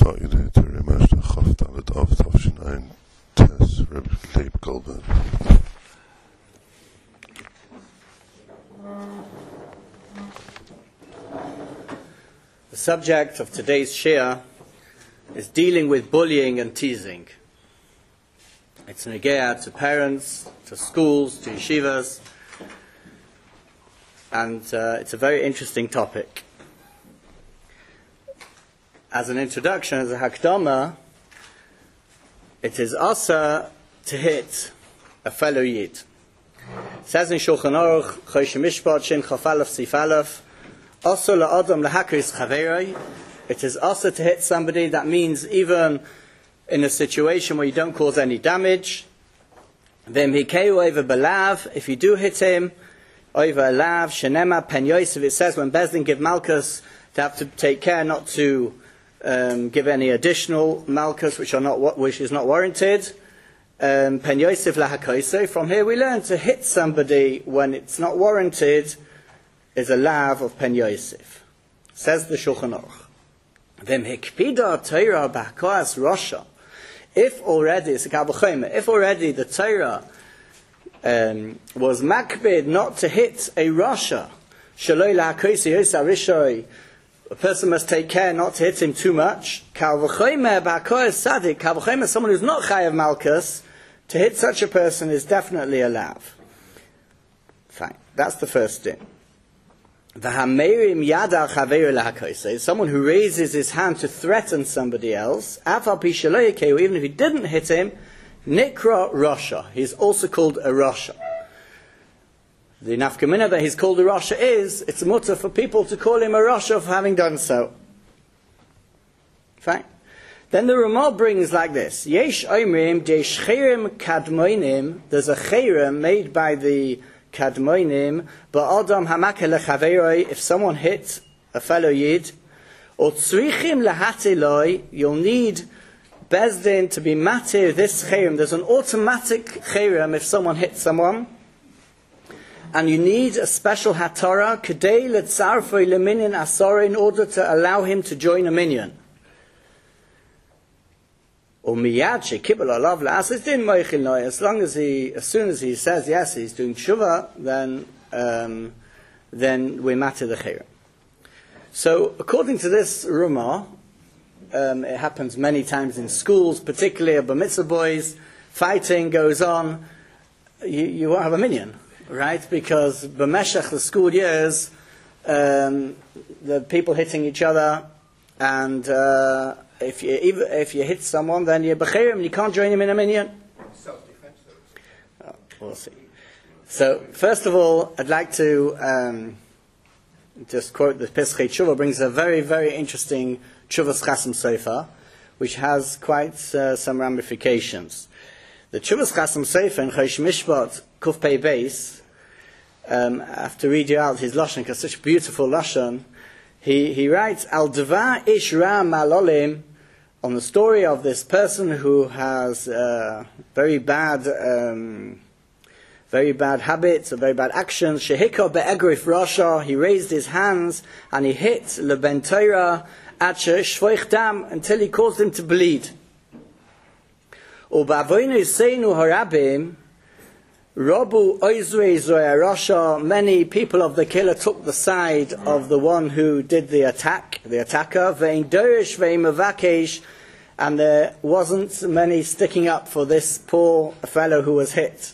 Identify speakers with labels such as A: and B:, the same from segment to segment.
A: Ta'ile to Remashta Chaftalet of Tavshin Ein Tes Reb Leib Goldberg.
B: The subject of today's shir is dealing with bullying and teasing. It's negea to parents, to schools, to yeshivas, and it's a very interesting topic. As an introduction, as a hakdama, it is asa to hit a fellow yid. It says in Shulchan Aruch, Chosh Mishpat, Shin Chaf Aleph, Sif Aleph, asa la'adam lahakris chaveroi. It is asa to hit somebody. That means even in a situation where you don't cause any damage. V'im hikeu over belav, if you do hit him, over alav, shenema pen Yosef, it says when Bezdin give malchus, they have to take care not to give any additional malchus which is not warranted. Pen Yosef lahakoise. From here we learn to hit somebody when it's not warranted is a lav of Pen Yosef. Says the Shulchan Aruch. V'im hikpida Torah b'hakoas Rasha. If already the Torah was makbid not to hit a Rasha, shaloi lahakoise yosa rishoi, a person must take care not to hit him too much. Kal v'chomer b'hakoas sadik, kal v'chomer, someone who's not chayav malchus, to hit such a person is definitely a lav. Fine, that's the first thing. V'hamerim yada chaveru lahakoise, someone who raises his hand to threaten somebody else, afal pi shelo yakeu, even if he didn't hit him, nikra rasha, he's also called a rasha. The nafkamina that he's called a rasha is, it's a mutter for people to call him a rasha for having done so. Fine. Then the Ramah brings like this: Yesh oimrim de shcherim kadmoinim. There's a cherem made by the kadmoinim, ba'adam hamakeh lechaveroi. If someone hits a fellow yid, or tzrichim lahatiloi, you'll need Bezdin to be matir this cherem. There's an automatic cherem if someone hits someone. And you need a special hatara, kedei letzarfoi leminyan asora, in order to allow him to join a minyan. Or miyad shekibel alav la'asis din moichil noi. As soon as he says yes, he's doing tshuva, then we matter the cherem. So, according to this Ramah, it happens many times in schools, particularly bar mitzvah boys. Fighting goes on. You won't have a minyan. Right, because b'meshach the school years, the people hitting each other, and if you hit someone, then you're b'cherim, you can't join him in a minyan.
C: Self-defense.
B: We'll see. So first of all, I'd like to just quote the Pesachei Tshuva. Brings a very, very interesting Tshuvas Chasam Sofer, which has quite some ramifications. The Tshuvas Chasam Sofer in Chosh Mishpat Kuf Pei Beis, I have to read you out his lashon because such beautiful lashon. He writes Al Dvar Ish Ra Malolim, on the story of this person who has very bad habits, very bad actions. Shehika be'egrif Rasha, he raised his hands and he hit leben Torah at shvoich dam, until he caused him to bleed. Ubavoinu seinu harabim Rabu oizrei zoya Rasha, many people of the killer took the side of the one who did the attacker. Vein dorish vein mavakesh, and there wasn't many sticking up for this poor fellow who was hit.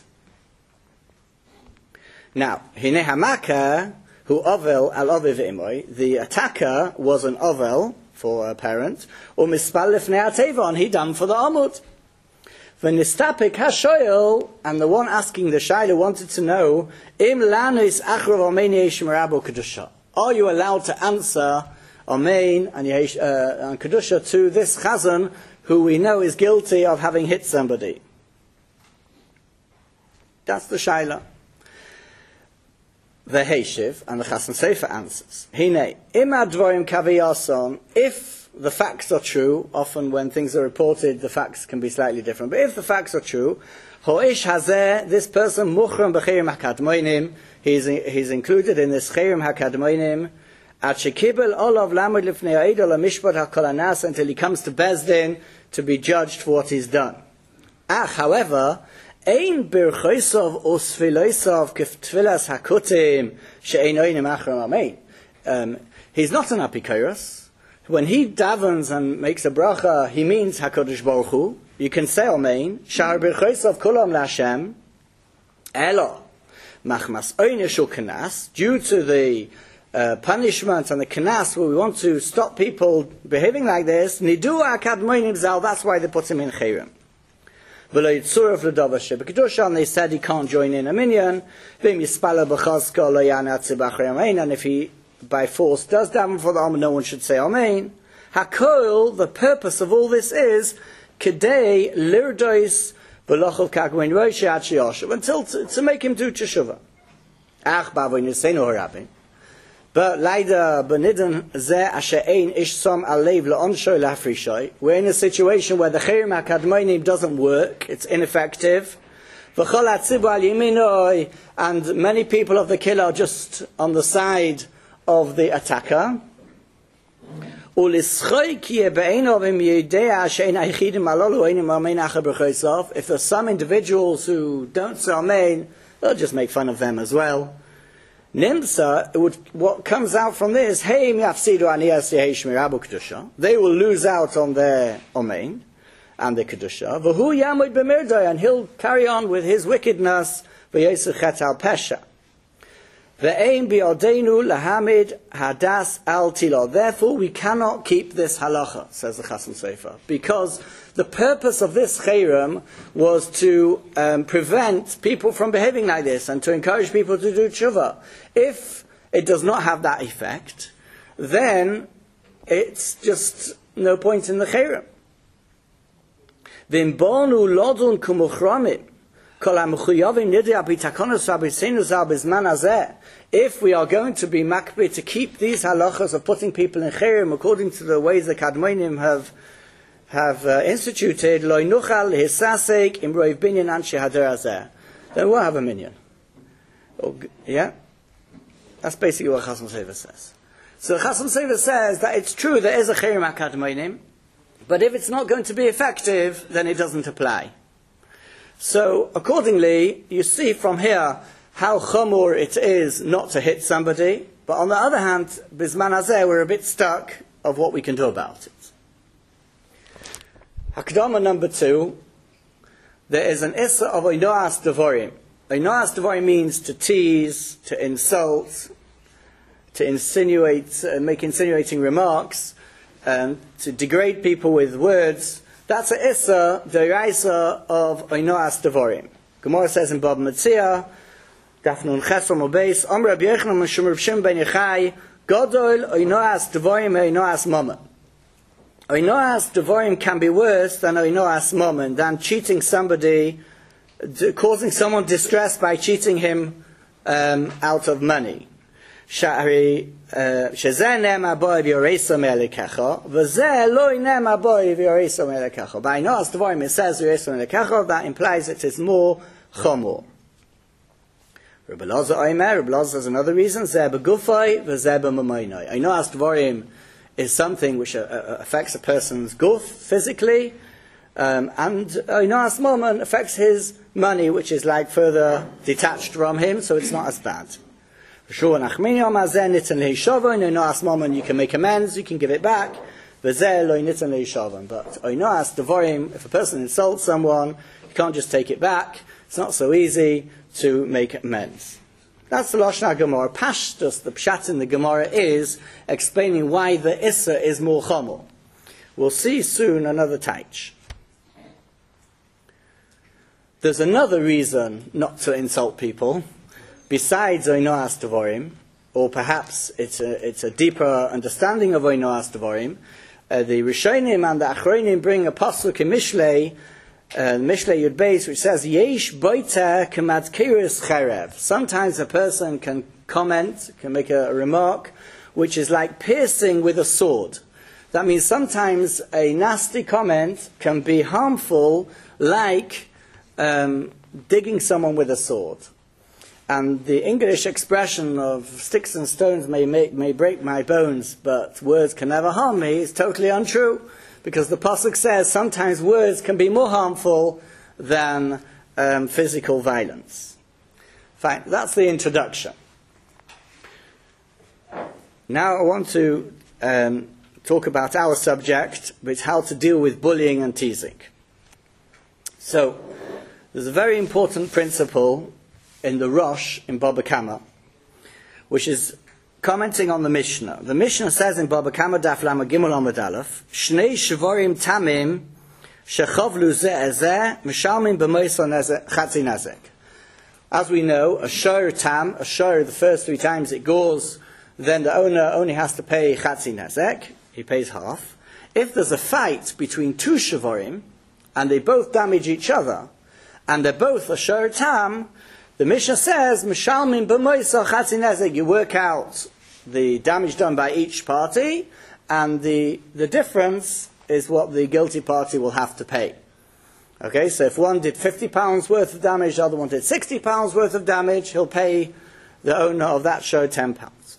B: Now, hine hamaka hu ovel al oviv imoy, the attacker was an ovel for a parent, or mispal lifnei atevon, he done for the amud. V'nistapik hashoyel, and the one asking the shayla wanted to know, im lanis achrav amein yesh merabu kedusha. Are you allowed to answer amein and kedusha to this chazan who we know is guilty of having hit somebody? That's the shayla. The Heishiv, and the Chasam Sofer answers. Hine, im advorim kaviyason, if the facts are true, often when things are reported, the facts can be slightly different, but if the facts are true, ho'ish hazeh, this person, muchram b'chirim hakadmoinim, he's included in this chirim hakadmoinim, until he comes to Bezdin to be judged for what he's done. However, he's not an apikoros. When he davens and makes a bracha, he means HaKadosh Baruch Hu. You can say Amen. Shar b'rchosav kulam l'Hashem. Elo machmas oynish u'kanas. Due to the punishment and the kanas, where we want to stop people behaving like this, nidu akadmoinim zal. That's why they put him in chayrim. V'lo yitzurav l'davash b'kedusha, and they said he can't join in a minyan. V'im yispala b'chazka lo yanatzi b'achrei Amen. And if he by force does daven for the Amen, no one should say Amen. Hakol, the purpose of all this is kedei lirdois v'lochel kagwein roish ad sheyoshav, until to make him do teshuvah. Ach bavoin yiseinu harabim. But leider benidin zeh asher ein ish som alev le'onshoy la'afrishoy. We're in a situation where the chayrim hakadmoinim doesn't work; it's ineffective. V'chol hatzibur al yaminoi, and many people of the killer are just on the side of the attacker. If there's some individuals who don't say Amen, they'll just make fun of them as well. Nimsa, what comes out from this, they will lose out on their Amen and their Kedusha, and he'll carry on with his wickedness. Therefore, we cannot keep this halacha, says the Chasam Sofer, because the purpose of this chayrim was to prevent people from behaving like this and to encourage people to do tshuva. If it does not have that effect, then it's just no point in the chayrim. If we are going to be makbid to keep these halachas of putting people in chayrim according to the ways the Kadmonim have instituted, lo nuchal hisasek imroiv binyan anshe hader hazeh, then we'll have a minyan. Yeah, that's basically what Chasam Sofer says. So Chasam Sofer says that it's true there is a chayrim hakadmonim, but if it's not going to be effective, then it doesn't apply. So, accordingly, you see from here how chamor it is not to hit somebody, but on the other hand, bisman hazeh, we're a bit stuck of what we can do about it. Hakdama number 2, there is an issa of oinoas devarim. Oinoas devarim means to tease, to insult, to insinuate, make insinuating remarks, to degrade people with words. That's a issa, the Raisa of Oinoas Devarim. Gemara says in Bab Metzia, Daf Nun Chesam Obeis, Amr Rabbi Yochanan Mishum Reb Shimon ben Yochai, Gadol Oinoas Devarim Oinoas Mammon. Oinoas Devarim can be worse than Oinoas Mammon, than cheating somebody, causing someone distress by cheating him out of money. Shari shezeh nema boy v'yoresa me'elikecha, v'zeh lo nema boy v'yoresa me'elikecha. By Oinoas Devarim it says v'yoresa me'elikecha, that implies it is more chomor. Rabbi Elazar Omer, Rabbi Elazar has another reason, zeh begufay v'zeh b'mamoinoi. Oinoas Devarim is something which affects a person's guf physically, and Oinoas Mammon affects his money, which is like further detached from him, so it's not as bad. You can make amends, you can give it back. But Oinoas Devarim, if a person insults someone, you can't just take it back. It's not so easy to make amends. That's the Lashon HaGemara. Pashtus, the pshat in the Gemara, is explaining why the Issa is more chomer. We'll see soon another taich. There's another reason not to insult people, besides Oinoas Devarim, or perhaps it's a deeper understanding of Oinoas Devarim. The Rishonim and the Achronim bring a pasuk in Mishlei, Mishlei Yud Beis, which says, Yesh boiter kemadkiris cherev. Sometimes a person can comment, can make a remark, which is like piercing with a sword. That means sometimes a nasty comment can be harmful, like digging someone with a sword. And the English expression of sticks and stones may break my bones, but words can never harm me is totally untrue, because the Pasuk says sometimes words can be more harmful than physical violence. Fine, that's the introduction. Now I want to talk about our subject, which is how to deal with bullying and teasing. So, there's a very important principle in the Rosh in Baba Kama, which is commenting on the Mishnah. The Mishnah says in Baba Kama Daf Lama Gimel Amud Aleph, Shnei Shvorim Tamim Shechavlu Zeh Ezeh Mishalmin B'Moisa Chatzi Nezek. As we know, a shor tam, a shor, the first 3 times it goes, then the owner only has to pay Chatzi Nezek, he pays half. If there's a fight between 2 Shvorim, and they both damage each other, and they're both a shor tam, the Mishnah says, Mishalmin b'moisa chatzi nezek, you work out the damage done by each party, and the difference is what the guilty party will have to pay. Okay, so if one did £50 worth of damage, the other one did £60 worth of damage, he'll pay the owner of that show £10.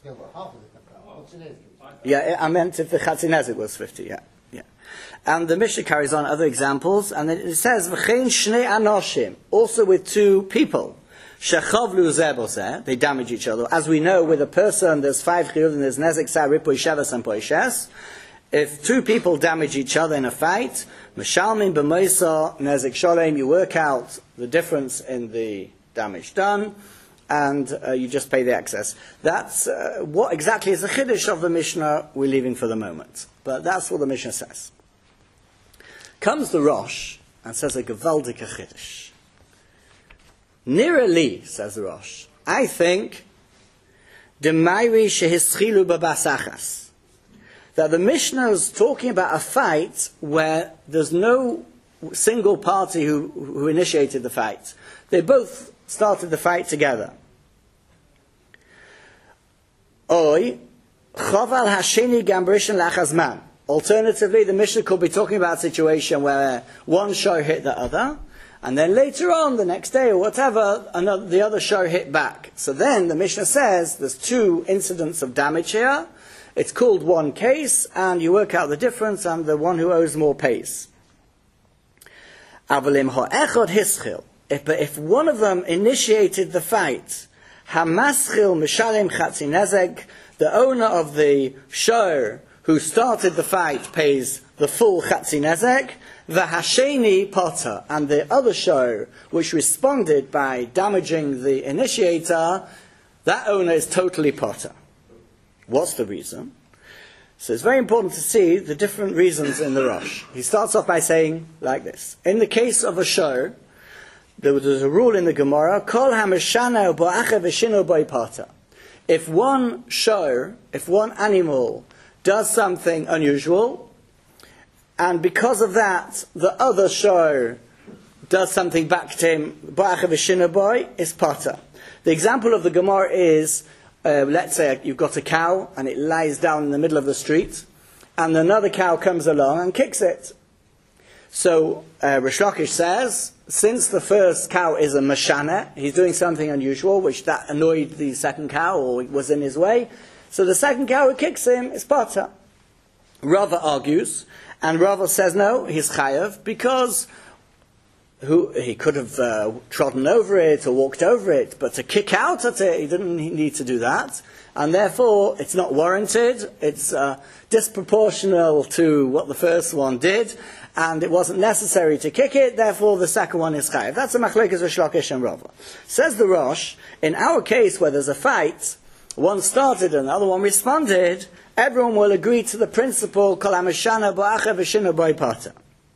B: Yeah, I meant if the chatzi nezek was 50, yeah. And the Mishnah carries on other examples, and it says, V'chein shnei anoshim, also with 2 people. Shechavlu zeh b'zeh, they damage each other. As we know, with a person, there's 5 chiyuv, and there's nezek sar, ripoy shevas, and poishes. If 2 people damage each other in a fight, mishalmin b'moisa nezek sholem, you work out the difference in the damage done, and you just pay the excess. That's what exactly is the chiddush of the Mishnah we're leaving for the moment. But that's what the Mishnah says. Comes the Rosh and says a gewaldige chiddush. Nira li, says the Rosh, I think, Demairi shehischilu babasachas, that the Mishnah is talking about a fight where there's no single party who initiated the fight. They both started the fight together. Oy, choval hasheni gam b'rishon lachazman. Alternatively, the Mishnah could be talking about a situation where one shor hit the other, and then later on, the next day or whatever, the other shor hit back. So then the Mishnah says there's 2 incidents of damage here. It's called one case, and you work out the difference, and the one who owes more pays. Avalim ha'echad hischil. If one of them initiated the fight, hamaschil mishalem chatzi nezek, the owner of the shor who started the fight pays the full chatzi nezek, the hasheni potter, and the other shor which responded by damaging the initiator, that owner is totally potter. What's the reason? So it's very important to see the different reasons in the Rosh. He starts off by saying like this. In the case of a shor, there's a rule in the Gemara, Kol hameshana bo'acha v'shino boi potter. If one shor, if one animal does something unusual, and because of that, the other shor does something back to him, bo'acha v'shino boi, is potter. The example of the Gemara is, let's say you've got a cow and it lies down in the middle of the street, and another cow comes along and kicks it. So Rish Lakish says, since the first cow is a mashana, he's doing something unusual, which that annoyed the second cow or was in his way, so the second cow who kicks him is potter. Rava argues, and Rava says no, he's chayav, because he could have trodden over it or walked over it, but to kick out at it, he didn't need to do that, and therefore it's not warranted, it's disproportional to what the first one did, and it wasn't necessary to kick it, therefore the second one is chayav. That's a machlokes Rish Lakish and Rava. Says the Rosh, in our case where there's a fight, one started and the other one responded, everyone will agree to the principle, kol hameshana bo'acha v'shino boi potter.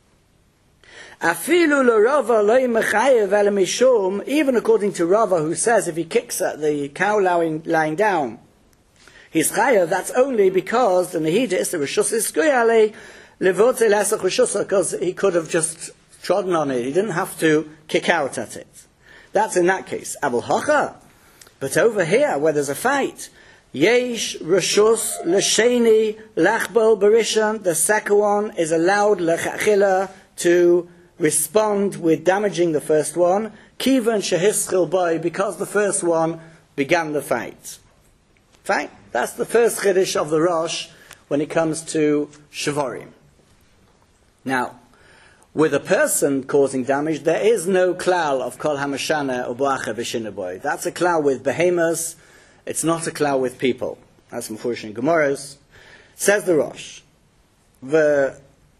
B: Even according to Rava, who says if he kicks at the cow lying down, he's chayav, that's only because the nehida is the reshus iskuyale levote lesach reshusa, because he could have just trodden on it. He didn't have to kick out at it. That's in that case. Abul hacha. But over here, where there's a fight, yesh reshus l'sheni lachbol berishan, the second one is allowed lechachila to respond with damaging the first one, kivan shehischil boy, because the first one began the fight. Fine? That's the first chiddush of the Rosh when it comes to shvarim. Now, with a person causing damage, there is no klal of kol hamashana u'boacha v'shinaboy. That's a klal with behemoths. It's not a klal with people. That's mefurish in Gemaros. Says the Rosh, v'chein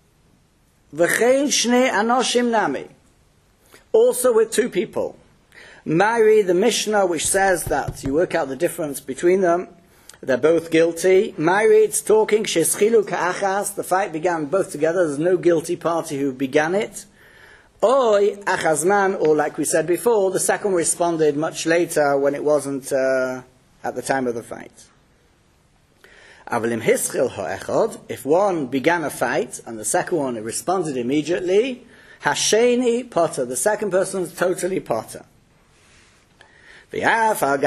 B: shnei anoshim nami. Also with two people. Mari, the Mishnah, which says that you work out the difference between them. They're both guilty. Mari, it's talking, sheschilu ka'achas, the fight began both together, there's no guilty party who began it. Oy, achazman, or like we said before, the second responded much later when it wasn't at the time of the fight. Avalim hischil ha'echad, if one began a fight and the second one responded immediately, hasheni potter, the second person is totally potter. Even though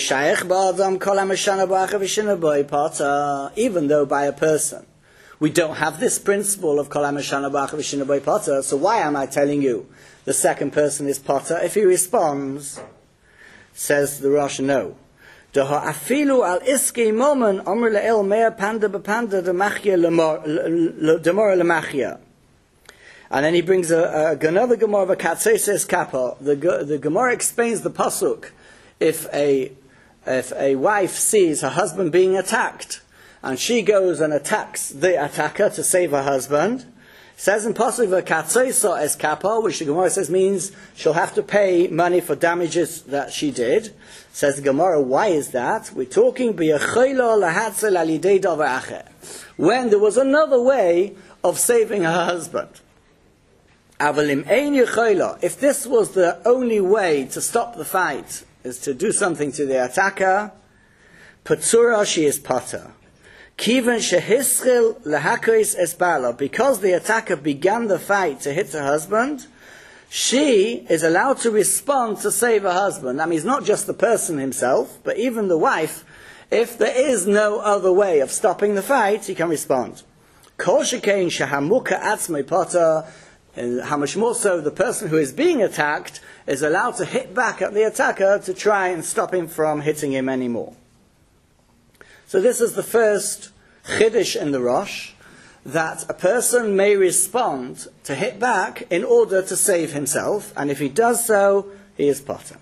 B: by a person we don't have this principle of kol hamashana b'acha v'shina potter, so why am I telling you the second person is potter? If he responds, says the Rosh, no. Afilu al iski momen omer le'el mea panda b'panda demachya demora lemachya. And then he brings another Gemara of a Katseses Kappa. The Gemara explains the pasuk. If a wife sees her husband being attacked, and she goes and attacks the attacker to save her husband, it says in pasuk v'katzeiso es kappa, which the Gemara says means she'll have to pay money for damages that she did. Says the Gemara, why is that? We're talking b'yachaylo lahatzel alidei davar acher, when there was another way of saving her husband. Avalim ein yachaylo, if this was the only way to stop the fight, is to do something to the attacker, patsura, she is potter. Kivan shehischil lehakois es bala, because the attacker began the fight to hit her husband, she is allowed to respond to save her husband. That means not just the person himself, but even the wife. If there is no other way of stopping the fight, he can respond. Kol shekein shehamuka atzmei potter, and how much more so the person who is being attacked is allowed to hit back at the attacker to try and stop him from hitting him anymore. So this is the first chiddush in the Rosh, that a person may respond to hit back in order to save himself, and if he does so, he is potter.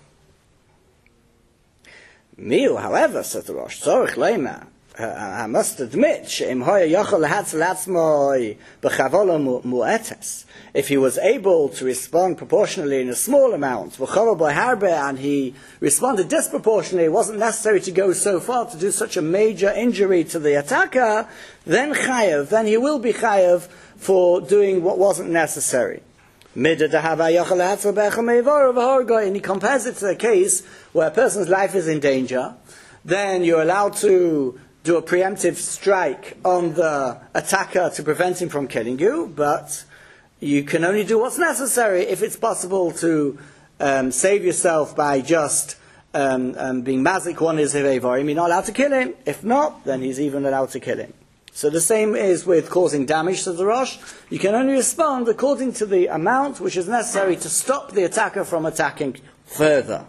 B: Miu, however, says the Rosh, tzorich leima, I must admit, she'im hoya yochel lehatzel atzmoi b'chavola mu'etes, if he was able to respond proportionally in a small amount, and he responded disproportionately, it wasn't necessary to go so far to do such a major injury to the attacker, then chayav, then he will be chayav for doing what wasn't necessary. And he compares it to a case where a person's life is in danger, then you're allowed to do a preemptive strike on the attacker to prevent him from killing you, but you can only do what's necessary if it's possible to save yourself by just being mazik one is hivevarim. You're not allowed to kill him. If not, then he's even allowed to kill him. So the same is with causing damage to the Rosh. You can only respond according to the amount which is necessary to stop the attacker from attacking further.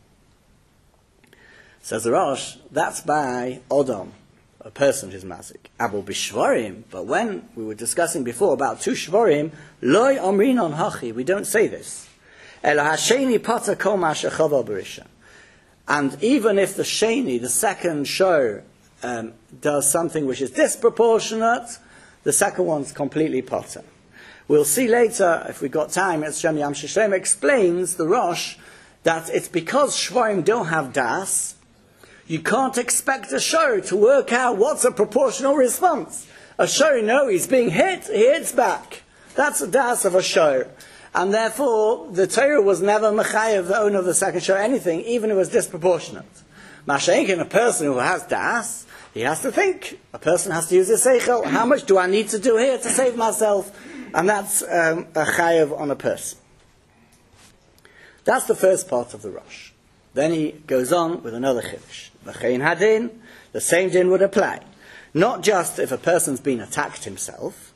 B: Says the Rosh, that's by Odom, a person who's mazik. Abul b'shvarim, but when we were discussing before about two shvarim, loy omrin on hachi, we don't say this. Ela hasheni pata kol ma shechava b'risha. And even if the sheni, the second show, does something which is disproportionate, the second one's completely potter. We'll see later, if we've got time, as Shem Yam Shishlem explains, the Rosh, that it's because shvarim don't have das, you can't expect a show to work out what's a proportional response. A show, no, he's being hit, he hits back. That's the das of a show. And therefore, the Torah was never mechayev, the owner of the second show, anything, even if it was disproportionate. Mashenkin, a person who has das, he has to think. A person has to use his seichel. How much do I need to do here to save myself? And that's a chayev on a person. That's the first part of the Rosh. Then he goes on with another chiddush. V'chein hadin, the same din would apply. Not just if a person's been attacked himself,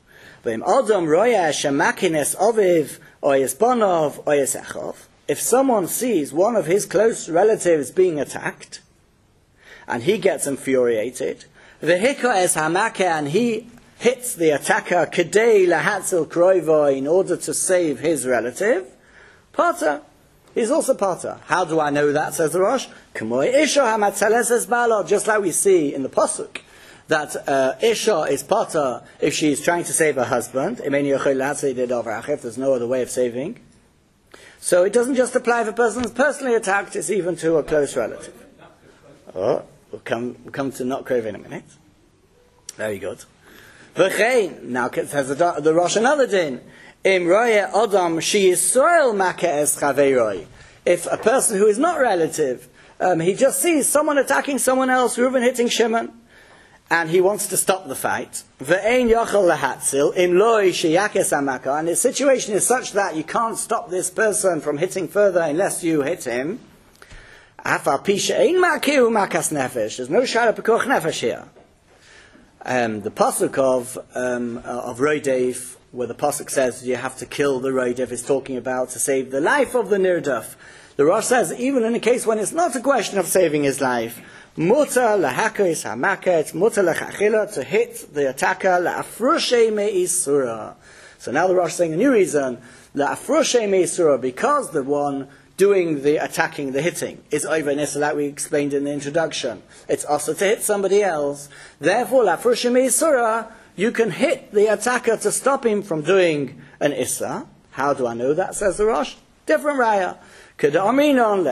B: V'im Adam roya shemakines oviv oyes bonov oyes echov. If someone sees one of his close relatives being attacked, and he gets infuriated, v'hika es hamake, and he hits the attacker kedei lahatzil kroivo, in order to save his relative, Pata. He's also Pata. How do I know that, says the Rosh? K'moy isha hamatzeles es balo, just like we see in the Pasuk, that isha is Pata if she's trying to save her husband, if there's no other way of saving. So it doesn't just apply if a person is personally attacked, it's even to a close relative. Oh, we'll come to not crave in a minute. Very good. V'chein, now says the Rosh another din. Im roye adam she is soil make es chaveiroi. If a person who is not relative, he just sees someone attacking someone else, Reuben hitting Shimon, and he wants to stop the fight. Ve'ein yochel lahatzil im loy sheyakes amaka, and the situation is such that you can't stop this person from hitting further unless you hit him. Afal pisha ein makiu makas nefesh. There's no shara pekuach nefesh here. The pasuk of Roidev, where the pasuk says you have to kill the Roidev, is talking about to save the life of the nirdaf. The Rosh says even in a case when it's not a question of saving his life, muta lahakos hamaket, muta lachachila, to hit the attacker laafrushe meisura. So now the Rosh is saying a new reason, laafrushe meisura, because the one doing the attacking, the hitting, is over nissa, like we explained in the introduction. It's also to hit somebody else. Therefore, laafrushe meisura, you can hit the attacker to stop him from doing an issa. How do I know that, says the Rosh? Different raya. You got an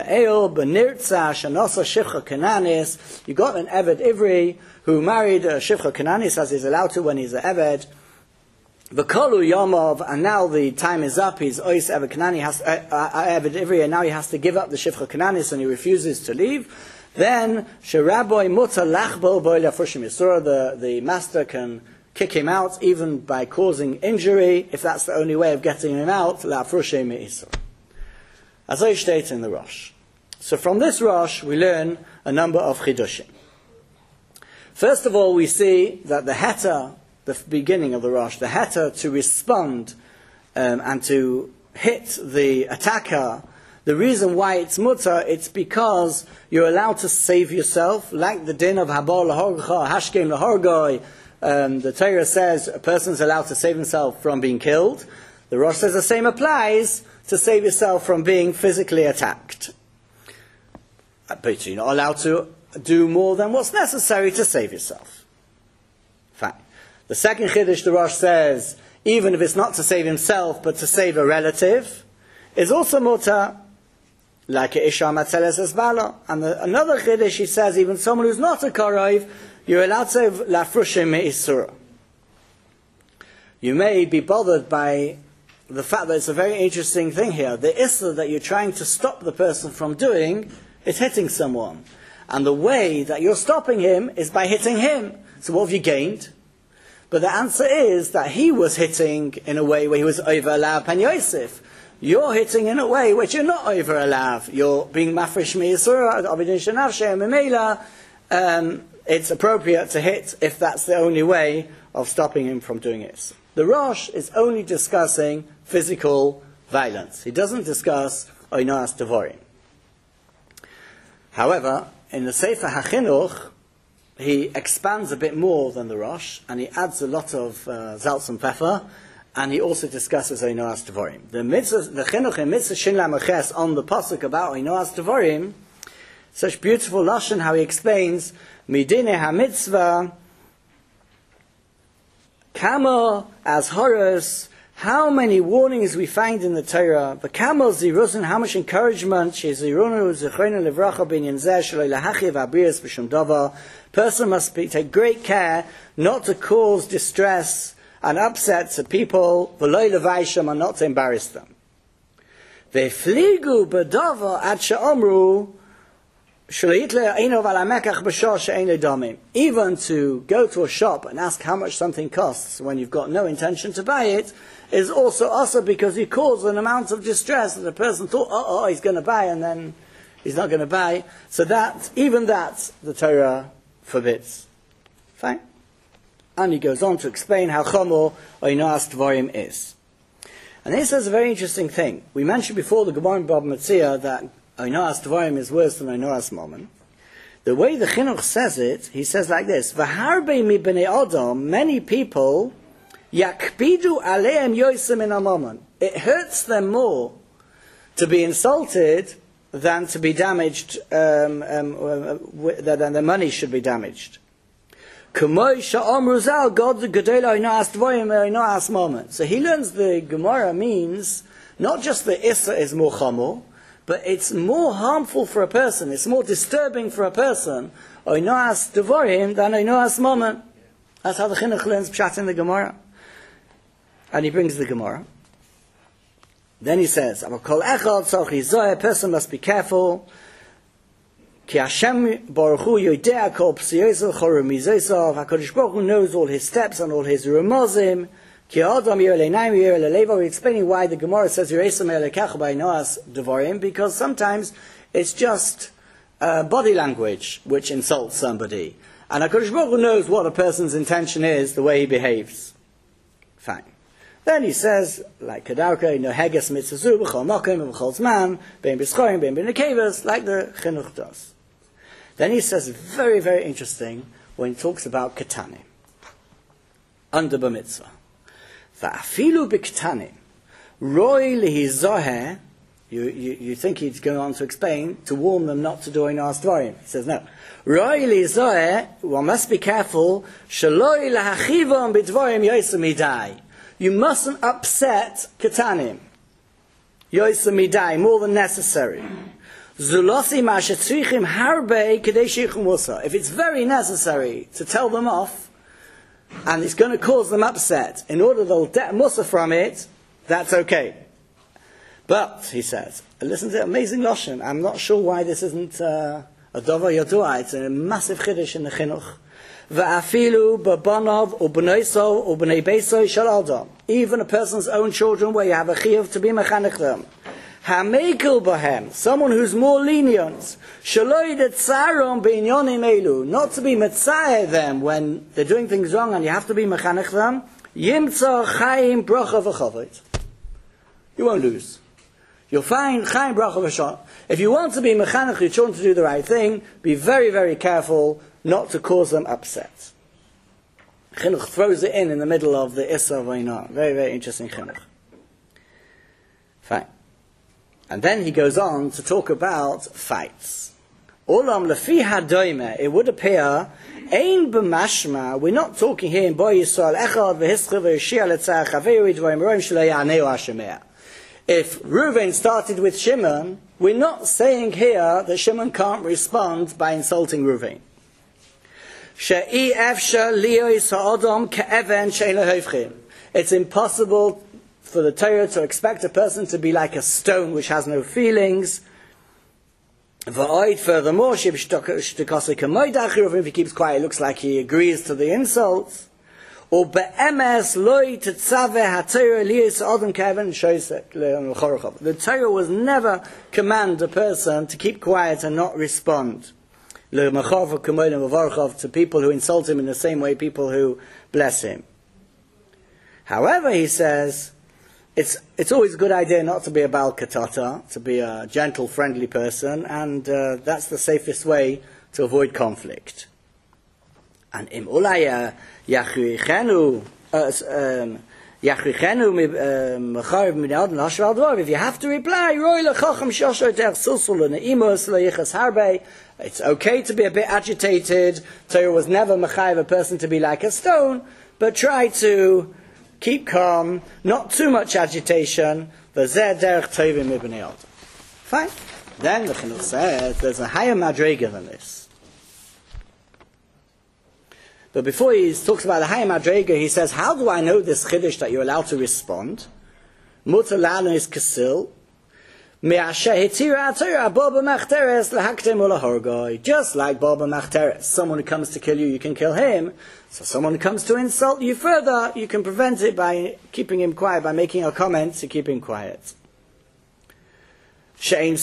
B: Eved Ivri who married a Shivcha Kananis, as he's allowed to when he's an Eved. V'kolu Yomov, and now the time is up. He's Ois Eved Kanani, Eved Ivri, and now he has to give up the Shivcha Kananis, and he refuses to leave. Then Sheraboy Muta Lachbo Boy Lafushim Yisura, the master can kick him out even by causing injury, if that's the only way of getting him out. La'afrushim Yisura. As I state in the Rosh. So from this Rosh we learn a number of chidushim. First of all, we see that the heter, the beginning of the Rosh, the heter to respond and to hit the attacker, the reason why it's mutter, it's because you're allowed to save yourself, like the din of Habal Lahorcha, Hashkem Lahorgoi. The Torah says a person's allowed to save himself from being killed. The Rosh says the same applies to save yourself from being physically attacked. But you're not allowed to do more than what's necessary to save yourself. Fine. The second chiddush, the Rosh says, even if it's not to save himself, but to save a relative, is also mutar, like a isha matzeles esbala. And another chiddush, he says, even someone who's not a karov, you're allowed to save lafrushim me'isura. You may be bothered by the fact that it's a very interesting thing here. The issa that you're trying to stop the person from doing is hitting someone. And the way that you're stopping him is by hitting him. So what have you gained? But the answer is that he was hitting in a way where he was over alav Pen Yosef. You're hitting in a way which you're not over alav. You're being mafresh me'isura, abidin shenavshe, memela. It's appropriate to hit if that's the only way of stopping him from doing it. The Rosh is only discussing physical violence. He doesn't discuss oinas devorim. However, in the Sefer HaChinuch, he expands a bit more than the Rosh, and he adds a lot of zalz and pepper, and he also discusses oinas devorim. The Chinuch in Mitzvah Shin Lameches on the pasuk about oinas devorim, such beautiful lashon how he explains midine ha-mitzvah Kamo as horrors, how many warnings we find in the Torah. The Kamo ziruzin, how much encouragement. Person must take great care not to cause distress and upset to people, and not to embarrass them. Even to go to a shop and ask how much something costs when you've got no intention to buy it is also because you cause an amount of distress that the person thought, he's going to buy, and then he's not going to buy. So that, even that, the Torah forbids. Fine. And he goes on to explain how chomo oinas dvarim is. And this is a very interesting thing. We mentioned before the Gemara in Baba Metzia that oinas dvarim is worse than oinas mammon. The way the Chinuch says it, he says like this: V'harbe mi b'nei Adam, many people yakpidu aleim yosim in amammon. It hurts them more to be insulted than to be damaged, than the money should be damaged. So he learns the Gemara means not just the Issa is more chamor, but it's more harmful for a person, it's more disturbing for a person, oinoas devorim, than oinoas mammon. That's how the Chinuch learns pshat in the Gemara. And he brings the Gemara. Then he says, a person must be careful. Ki Hashem Baruch Hu yodea kol psiyosav choru mizosav. HaKadosh Baruch Hu knows all his steps and all his remozim. Ki Adam yer leinayim yer leleva. We're explaining why the Gemara says Yireisam elekach b'noas devarim, because sometimes it's just body language which insults somebody. And HaKadosh Baruch Hu knows what a person's intention is, the way he behaves. Fine. Then he says, like Kedarka, Noheges Mitzazu, B'chol Mokim, B'chol Zman, Bein B'schorim, Bein B'nekevas, like the Chinuch does. Then he says, very, very interesting, when he talks about Ketanim, under B'mitzvah. Va'afilu b'Ketanim, Roi lihizoheh, you think he's going on to explain, to warn them not to do Einas Dvarim. He says, no. Roi lihizoheh, one must be careful, Shaloi lahachivom b'dvarim yosem midai. You mustn't upset Ketanim. Yosem midai, more than necessary. Zulosi ma'ashetzrichim harbe kedei sheichum musa. If it's very necessary to tell them off, and it's going to cause them upset, in order they'll get musa from it, that's okay. But, he says, listen to the amazing Lashon. I'm not sure why this isn't a Dover Yodua. It's a massive chiddush in the Chinuch. Va'afilu b'banov u'b'noisov u'b'nei beisov shel adam. Even a person's own children, where you have a chiyuv to be mechanech them. Hamekel b'hem, someone who's more lenient. Shaloi detzarom b'inyonim elu, not to be metzaeh them when they're doing things wrong and you have to be mechanech them. Yimtza chayim bracha v'chavit. You won't lose. You'll find chayim bracha v'shon. If you want to be mechanech your children to do the right thing, be very, very careful not to cause them upset. Chinuch throws it in the middle of the Issa Vayna. Very, very interesting Chinuch. Fine. And then he goes on to talk about fights. Olam lefi hadoime, it would appear, ein b'mashma, we're not talking here in Bo Yisrael, echad v'hischel v'yishia letzach haveri dvorim roim shelo ya'aneu hashemeh. If Reuven started with Shimon, we're not saying here that Shimon can't respond by insulting Reuven. It's impossible for the Torah to expect a person to be like a stone which has no feelings. Furthermore, if he keeps quiet, it looks like he agrees to the insults. The Torah was never command a person to keep quiet and not respond to people who insult him in the same way people who bless him. However, he says, it's always a good idea not to be a Baal Katata, to be a gentle, friendly person, and that's the safest way to avoid conflict. And im ulaya yachrichenu if you have to reply, it's okay to be a bit agitated. Torah was never mechayev a person to be like a stone, but try to keep calm, not too much agitation. Fine. Then the Chinuch says there's a higher madrega than this. But before he talks about the higher madrega, he says, how do I know this chiddush that you're allowed to respond? Mutar lanu is kasil. Just like Baba Machteres, someone who comes to kill you, you can kill him. So someone who comes to insult you further, you can prevent it by keeping him quiet, by making a comment to keep him quiet. A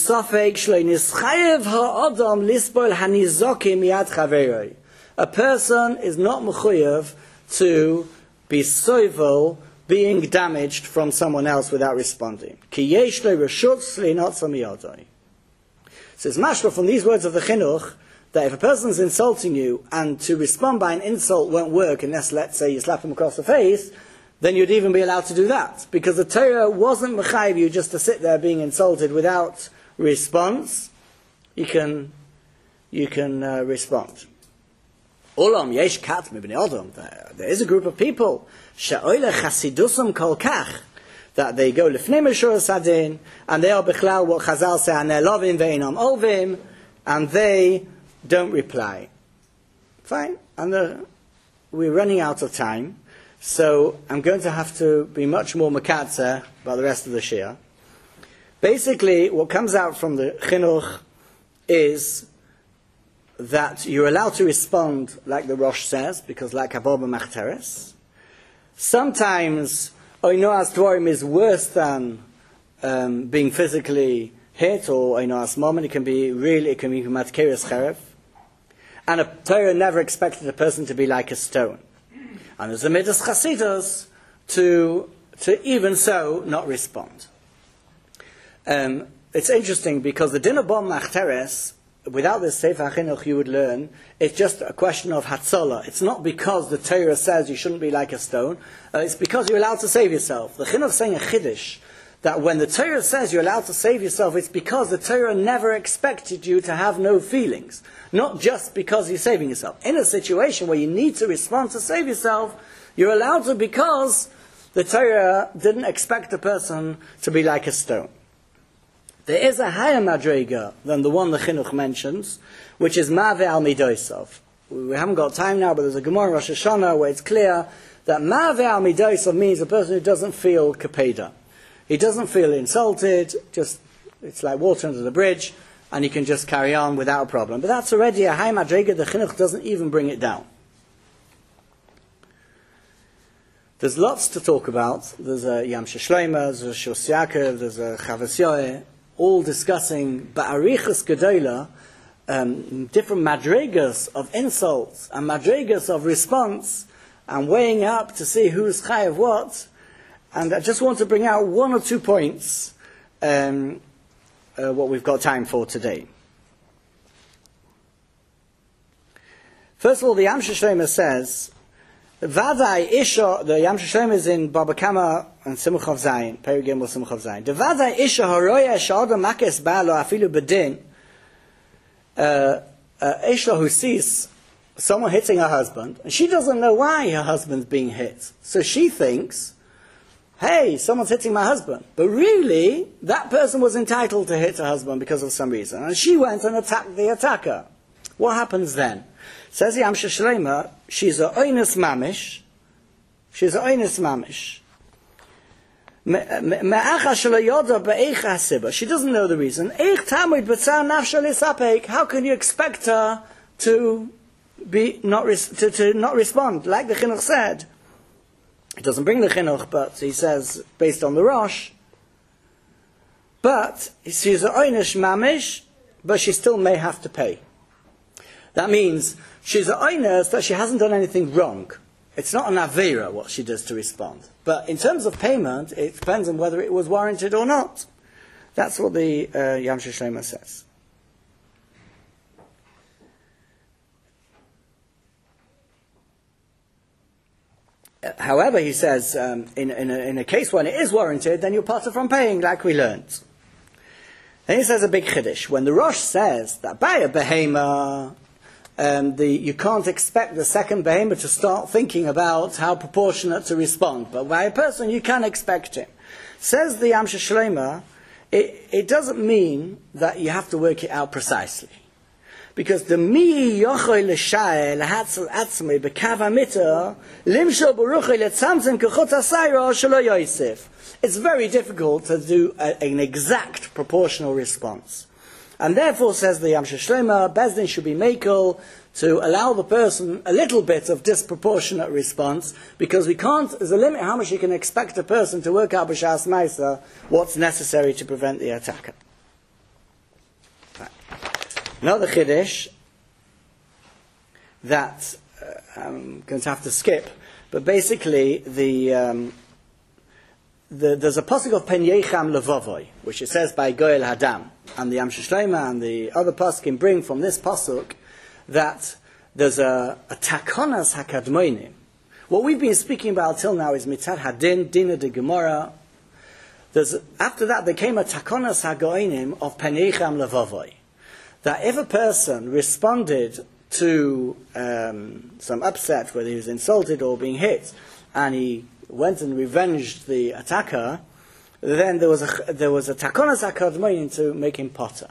B: person is not mechuyev to be soivel, being damaged from someone else without responding. Ki yesh le reshut leinotza miyadai. So it's mashma from these words of the chinuch that if a person is insulting you and to respond by an insult won't work unless, let's say, you slap him across the face, then you'd even be allowed to do that. Because the Torah wasn't mechayiv you just to sit there being insulted without response. You can respond. Olam yesh kat mibnei adam. There is a group of people she'oile chasidusum kol kach, that they go lifnei meshur sadin, and they are bechlal what Chazal say aneh lovim ve'inam ovim, and they don't reply. Fine. And we're running out of time, so I'm going to have to be much more makatzer about the rest of the shir. Basically, what comes out from the chinuch is that you're allowed to respond like the Rosh says, because like Habor b'Machteres. Sometimes Oinoas Dvorim is worse than being physically hit, or Oinoas Moment. It can be Matkeres Cherev. And a Torah never expected a person to be like a stone. And there's a Midas Chasidus to even so not respond. It's interesting because the Din of Bom Machteres, without this Sefer HaChinuch you would learn, it's just a question of Hatzalah. It's not because the Torah says you shouldn't be like a stone. It's because you're allowed to save yourself. The Chinuch is saying a Chiddush, that when the Torah says you're allowed to save yourself, it's because the Torah never expected you to have no feelings. Not just because you're saving yourself. In a situation where you need to respond to save yourself, you're allowed to because the Torah didn't expect the person to be like a stone. There is a higher madrega than the one the Chinuch mentions, which is Ma'aveh al Midosav. We haven't got time now, but there's a Gemara in Rosh Hashanah where it's clear that Ma'aveh al Midosav means a person who doesn't feel kapeda. He doesn't feel insulted, it's like water under the bridge, and he can just carry on without a problem. But that's already a high madrega. The Chinuch doesn't even bring it down. There's lots to talk about. There's a Yam Shlomo, there's a Shos Yaakov, there's a Chavos Yoeh, all discussing Ba'arichas Gedola, different madregas of insults and madregas of response, and weighing up to see who's chayav what. And I just want to bring out one or 2 points, what we've got time for today. First of all, the Yam Shlomo says, Vadai Isha, the Yam Shlomo is in Baba Kama and Simcha of Zayin, Perigim or Simcha of Zayin. The Vadai Isha Haroya Shada Makes Balo Afilu Bedin, Isha who sees someone hitting her husband, and she doesn't know why her husband's being hit. So she thinks, hey, someone's hitting my husband. But really, that person was entitled to hit her husband because of some reason. And she went and attacked the attacker. What happens then? Says Yam Shlomo, she's a oinus mamish. She's a oinus mamish. She doesn't know the reason. How can you expect her to not respond? Like the Chinuch said. He doesn't bring the Chinuch, but he says, based on the Rosh. But she's a oinish mamish, but she still may have to pay. That means she's a oinus that she hasn't done anything wrong. It's not an avera what she does to respond. But in terms of payment, it depends on whether it was warranted or not. That's what the Yam Shlomo says. However, he says, in a case when it is warranted, then you're part from paying, like we learned. Then he says a big chiddush. When the Rosh says that by a behema, you can't expect the second behema to start thinking about how proportionate to respond. But by a person, you can expect it. Says the Yam Shlomo, it doesn't mean that you have to work it out precisely. Because the mi yochoy l'shai l'hatzel atzmei b'kav hamitter limshol b'ruchoy l'tzamtzem kechot hasayro shelo yosef. It's very difficult to do an exact proportional response. And therefore, says the Yam Shlomo, Beis Din should be makel to allow the person a little bit of disproportionate response, because there's a limit how much you can expect a person to work out b'shas ma'aser what's necessary to prevent the attacker. Another chiddush that I'm going to have to skip, But basically, there's a pasuk of Pen Yecham Levavoi, which it says by Goel Hadam, and the Amshel Shlomo and the other pasukim bring from this pasuk that there's a takonas hakadmoinim. What we've been speaking about till now is mitzad hadin, dina de Gemara. After that, there came a takonas hagoinim of Pen Yecham Levavoi, that if a person responded to some upset, whether he was insulted or being hit, and he went and revenged the attacker, then there was a takonas hakadmoinim to make him potter.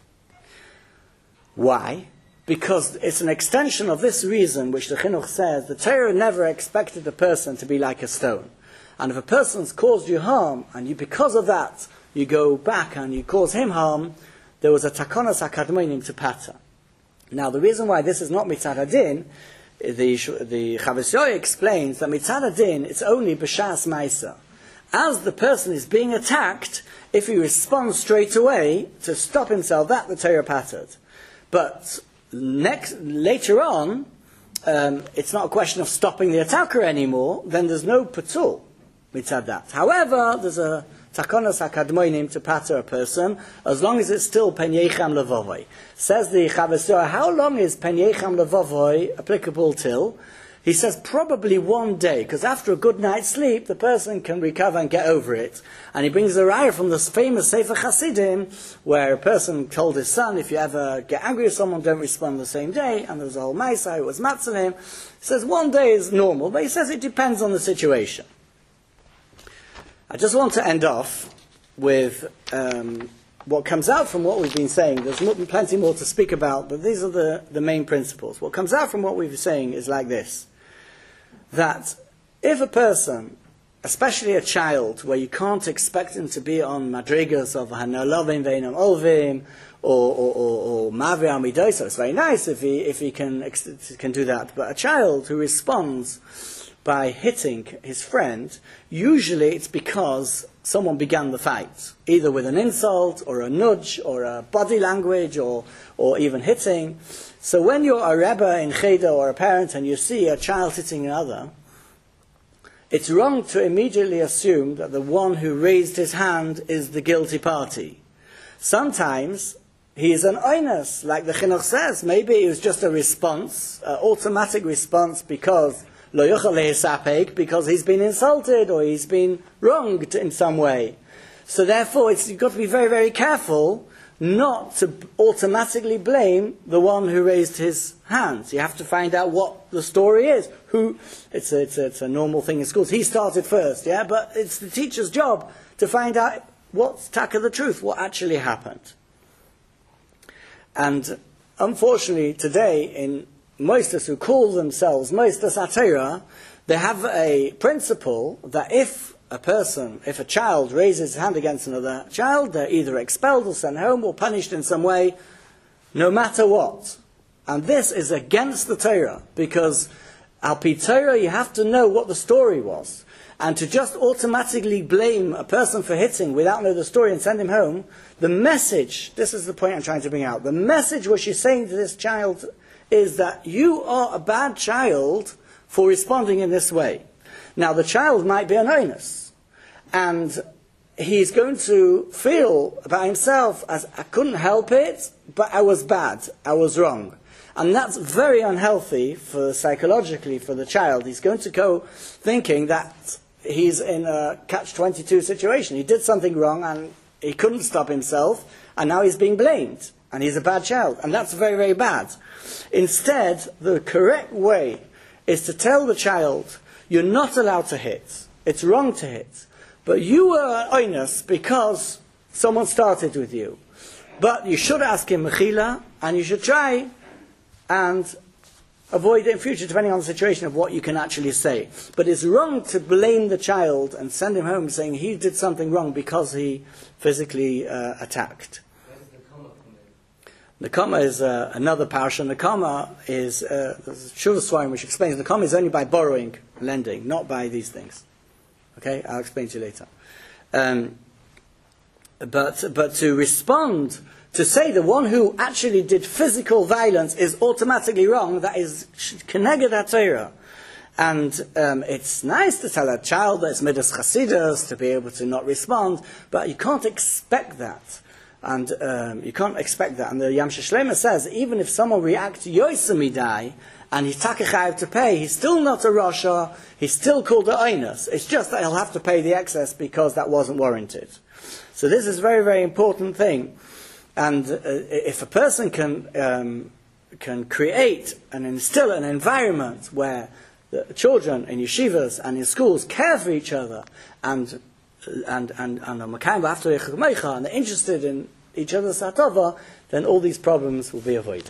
B: Why? Because it's an extension of this reason which the Chinuch says the Torah never expected a person to be like a stone. And if a person's caused you harm, and you, because of that, you go back and you cause him harm, there was a takonas hakadmoinim to pater. Now, the reason why this is not mitzad hadin, the Chavis Yoy explains that mitzad hadin, it's only b'shas ma'isa. As the person is being attacked, if he responds straight away to stop himself, that the Torah patered. But later on, it's not a question of stopping the attacker anymore, then there's no patul mitzad that. However, there's a takonas hakadmoinim to pater a person, as long as it's still pen yecham levavoi. Says the Chavis Yoy, how long is pen yecham levavoi applicable till? He says probably one day, because after a good night's sleep, the person can recover and get over it. And he brings a raya from this famous Sefer Hasidim, where a person told his son, if you ever get angry with someone, don't respond the same day. And there was a whole Maisa who was matzalim. He says one day is normal, but he says it depends on the situation. I just want to end off with what comes out from what we've been saying. There's plenty more to speak about, but these are the main principles. What comes out from what we've been saying is like this. That if a person, especially a child, where you can't expect him to be on madrigas of hanalovim veinam olvim or mavi amidosa, it's very nice if he can do that. But a child who responds by hitting his friend, usually it's because someone began the fight, either with an insult or a nudge or a body language or even hitting. So when you're a rebbe in cheder or a parent and you see a child hitting another, it's wrong to immediately assume that the one who raised his hand is the guilty party. Sometimes he is an oinus, like the Chinuch says. Maybe it was just a response, an automatic response because lo yochel lehisapek, because he's been insulted or he's been wronged in some way. So therefore, you've got to be very, very careful not to automatically blame the one who raised his hands. You have to find out what the story is. It's a normal thing in schools. He started first, yeah, but it's the teacher's job to find out what's taka the truth, what actually happened. And unfortunately, today in Moistus, who call themselves Moistus HaTorah, they have a principle that if a child raises his hand against another child, they're either expelled or sent home or punished in some way, no matter what. And this is against the Torah, because al pi Torah you have to know what the story was. And to just automatically blame a person for hitting without knowing the story and send him home, the message, this is the point I'm trying to bring out, the message what she's saying to this child is that you are a bad child for responding in this way. Now, the child might be an onus, and he's going to feel about himself as, I couldn't help it, but I was bad, I was wrong. And that's very unhealthy psychologically for the child. He's going to go thinking that he's in a catch-22 situation. He did something wrong, and he couldn't stop himself, and now he's being blamed, and he's a bad child. And that's very, very bad. Instead, the correct way is to tell the child, you're not allowed to hit. It's wrong to hit. But you were an onus because someone started with you. But you should ask him mechila, and you should try and avoid it in future, depending on the situation of what you can actually say. But it's wrong to blame the child and send him home saying he did something wrong because he physically attacked. Nekama is another parasha. Nekama is Shuvah Svarim, which explains Nekama is only by borrowing, lending, not by these things. Okay, I'll explain to you later. But to respond, to say the one who actually did physical violence is automatically wrong, that is Keneged HaTorah. And it's nice to tell a child that it's midas chasidus to be able to not respond, but you can't expect that. And you can't expect that. And the Yam Shlema says, even if someone reacts yosemidai, and he's takechayiv to pay, he's still not a rasha, he's still called a einus. It's just that he'll have to pay the excess because that wasn't warranted. So this is a very, very important thing. And if a person can create and instill an environment where the children in yeshivas and in schools care for each other and are interested in each other's satova, then all these problems will be avoided.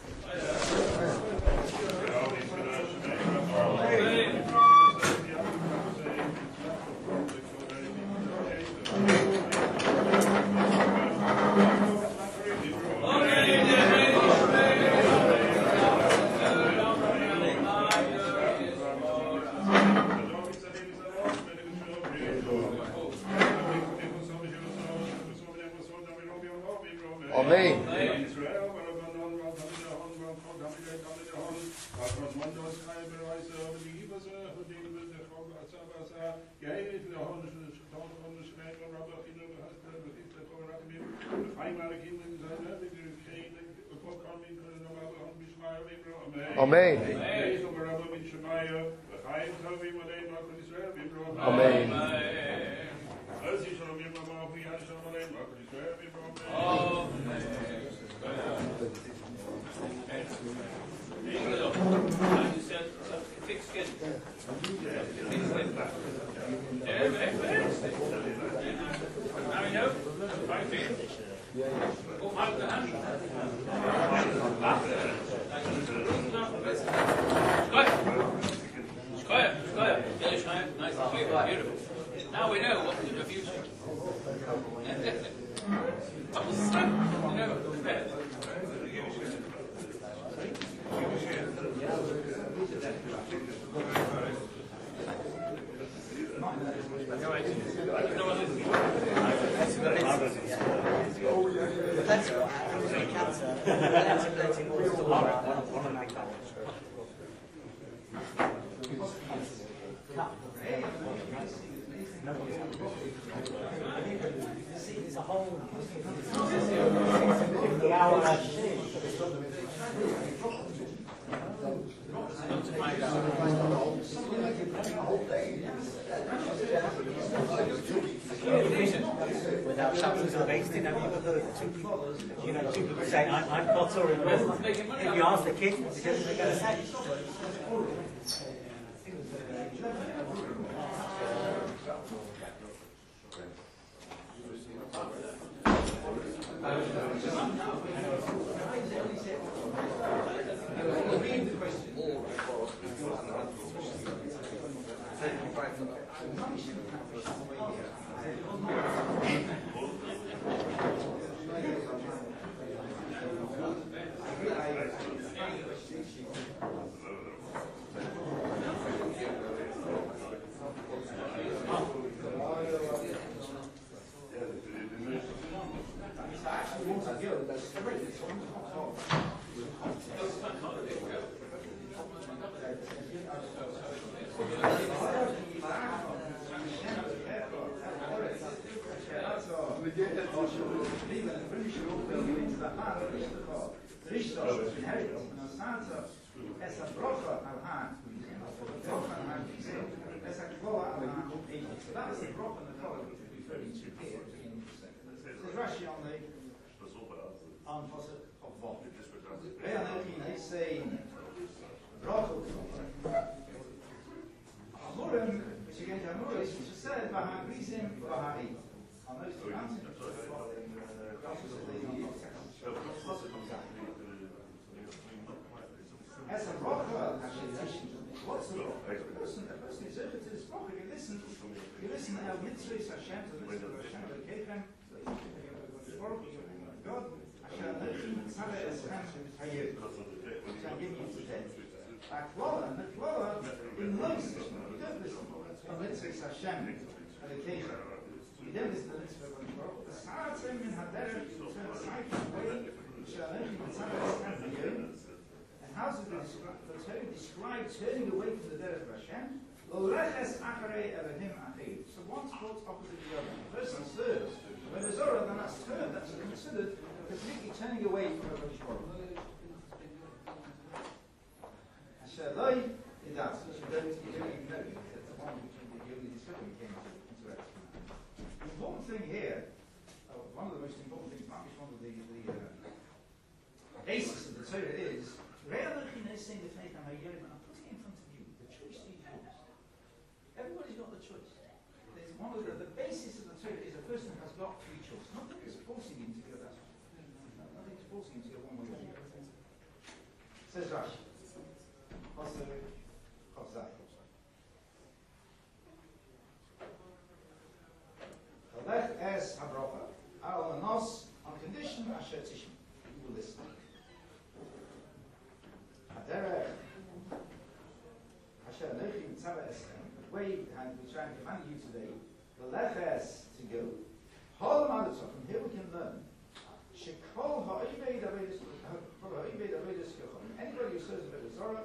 C: Amen. Amen.
D: Now we know what to do in the future.
E: Without shackles or based in, have you ever heard two people say, I'm Potter and Wolf? If you ask the kid, what they're going to say.
F: As a broker, what's the person? A person is open to this broker. You listen. El mitzvah is Hashem. The mitzvah of Hashem. The keichem. God. Hashem. Tzara Eschem. Hayir. Hashem give you today. Akvola. Akvola. In Moses. You don't listen. El mitzvah is Hashem. And the keichem. You don't listen to the mitzvah of God. The Saratzim in Haderech. Turn aside from the way. Hashem. Tzara Eschem. Hayir. how does the Torah describe turning away from the derech of Hashem? L'oleches acharei Elohim achiv. So one's thoughts opposite the other. The person serves. When there's Zorah, then that's turned. That's considered completely turning away from HaKadosh Baruch Hu. Asher lo yidat. You don't even know. It's the one which you only discovered when you came into it. The important thing here, one of the most important things, perhaps one of the basis of the Torah is, I'm putting it in front of you. The choice is yours. Everybody's got the choice. There's one of the basis of the Torah is a person has got free choice. Nothing is forcing him to go that way. Nothing is forcing him to go one way or the other. Says Rashi. Also, Chazai. Chalech es habrocha al anos on condition asher tishma. You will listen. Haderech asher anochi mitzvah estem. The way we're trying to command you today, the leches to go. Whole amount from here we can learn. Shekol ha'ibed avedis kachon. Anybody who serves a bit of Zorah,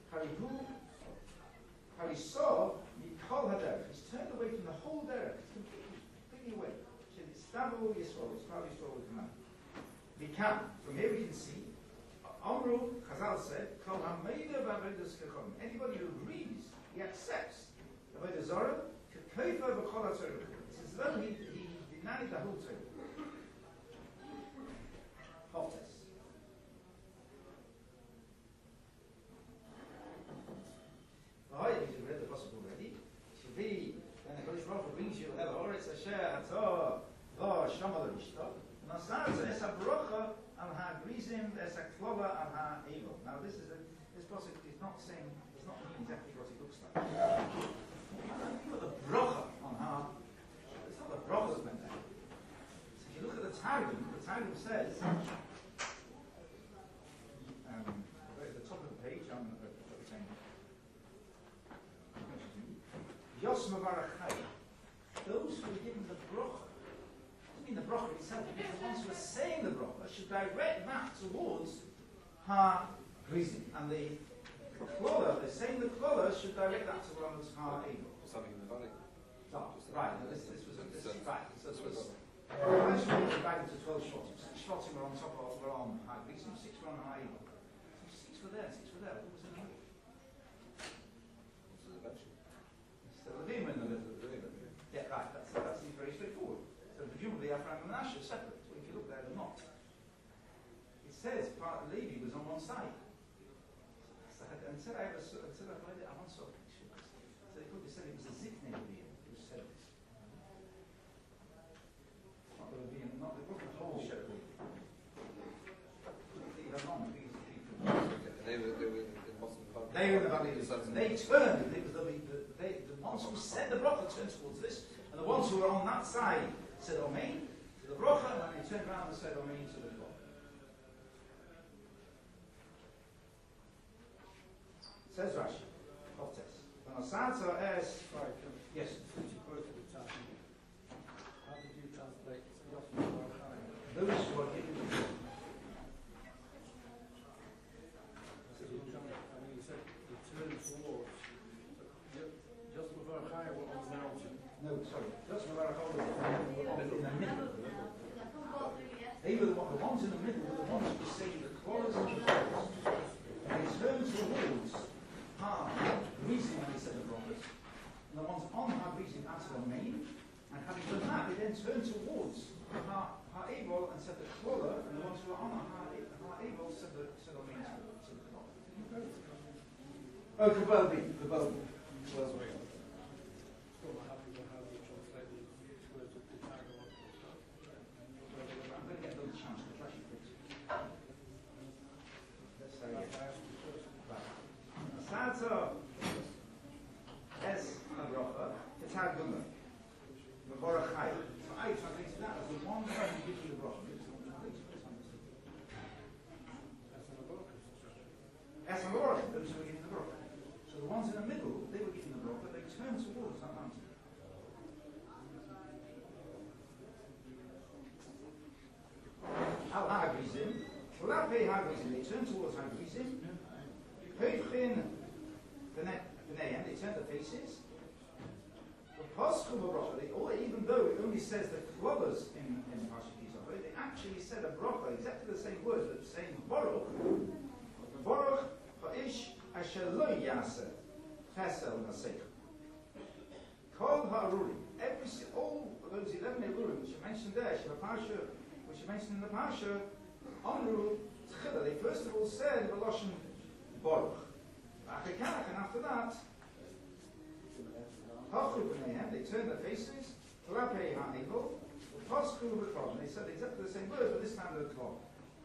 F: Harisov, Mikol Haderech. He's turned away from the whole derech. He's completely away. It's Stavu Yisrael. It's Stavu Yisrael with command. Mikam. From here we can see. Amru, Chazal said, Kol HaMeida B'Avedis Kachon. Anybody who agrees, he accepts the Avodah Zorah, K'Keifa B'Chol HaTorah. It's as though he denied the whole Torah. Hoftes. If you've read the Pasuk already, it should be when the Kodesh Baruch Hu brings you El Haaretz Asher Atzah Lo Shama L'Rishta Nasatza Es HaBrocha Al HaGrizim Es HaKlova Al HaEvil. Now this Pasuk is not saying, it's not meaning exactly what it looks like. You've got the Brocha on Ha. It's not the Brocha's meant there. So if you look at the Targum says at the top of the page on the thing. Yos Mavarachai. Those who are given the bracha, doesn't mean the bracha itself, because the ones who are saying the bracha should direct that towards Ha Grizim. And the Klola, they're saying the Klola should direct that towards Ha Eagle.
C: Something in the valley.
F: Right, now this was right. So this was eventually divided to 12 shots. 6 shots were on top of, were on Ha Grizim, 6 were on Ha Eagle. So 6 were there, 6 were there. What was in the middle? So Levim were in the middle. Yeah, right, that seems very straightforward. So presumably Ephraim and Manasseh are separate. So if you look there, they're not. It says part of Levi was on one side. So until I read it, I once saw pictures. So they probably said it was a Zikne Levim who said this. Not the Levim, not the whole shepherd.
C: They were in Boston.
F: They were in the valley of the sun. They turned. It was the ones who said the bracha turned towards this, and the ones who were on that side said Amen to the bracha, and they turned around and said Amen to the bracha. Says Rashi, Hoftes. When Asata as yes.
G: Since you quoted the Talmud, how did you translate Yosef Baruch?
F: Those who are given.
G: You said the turn towards. Yosef Baruch were on the mountain.
F: No, sorry. Just Baruch was in the middle. They were the ones in the middle were the ones who were saying the clause and the clause. And they turned towards Ha Grizim when they said the prophets. And the ones on Ha Grizim answered Amen. And having done that, they then turned towards Ha Evel and said the clause, and the ones who were on Ha Evel said Amen to the clause. Oh, Kabobi.
G: Still not happy with how you translated these words of the Talmud.
F: I'm going to get another chance to flash it. Let's say it. Sato es habrocha, it's haguma. Mavorachai. So I translated that as the one person who gives you the bracha. As habrocha, those who were giving the bracha. So the ones in the middle, they were giving the bracha, they turned towards that mountain. Al Hagrizim, Lape Hagrizim, they turned towards Hagrizim, says that Klobbers in Parsha Kisov, they actually said a bracha, exactly the same words, but saying Baruch ha'ish asher lo yaseh chesel nasech. Kol ha'arurim, all of those 11 arurim which are mentioned there, which are mentioned in the Parsha, Amru Tchila, they first of all said Veloshen Baruch. And after that, they turned their faces, Klape ha'evel, Toskru v'klon. They said exactly the same words, but this time they're klon.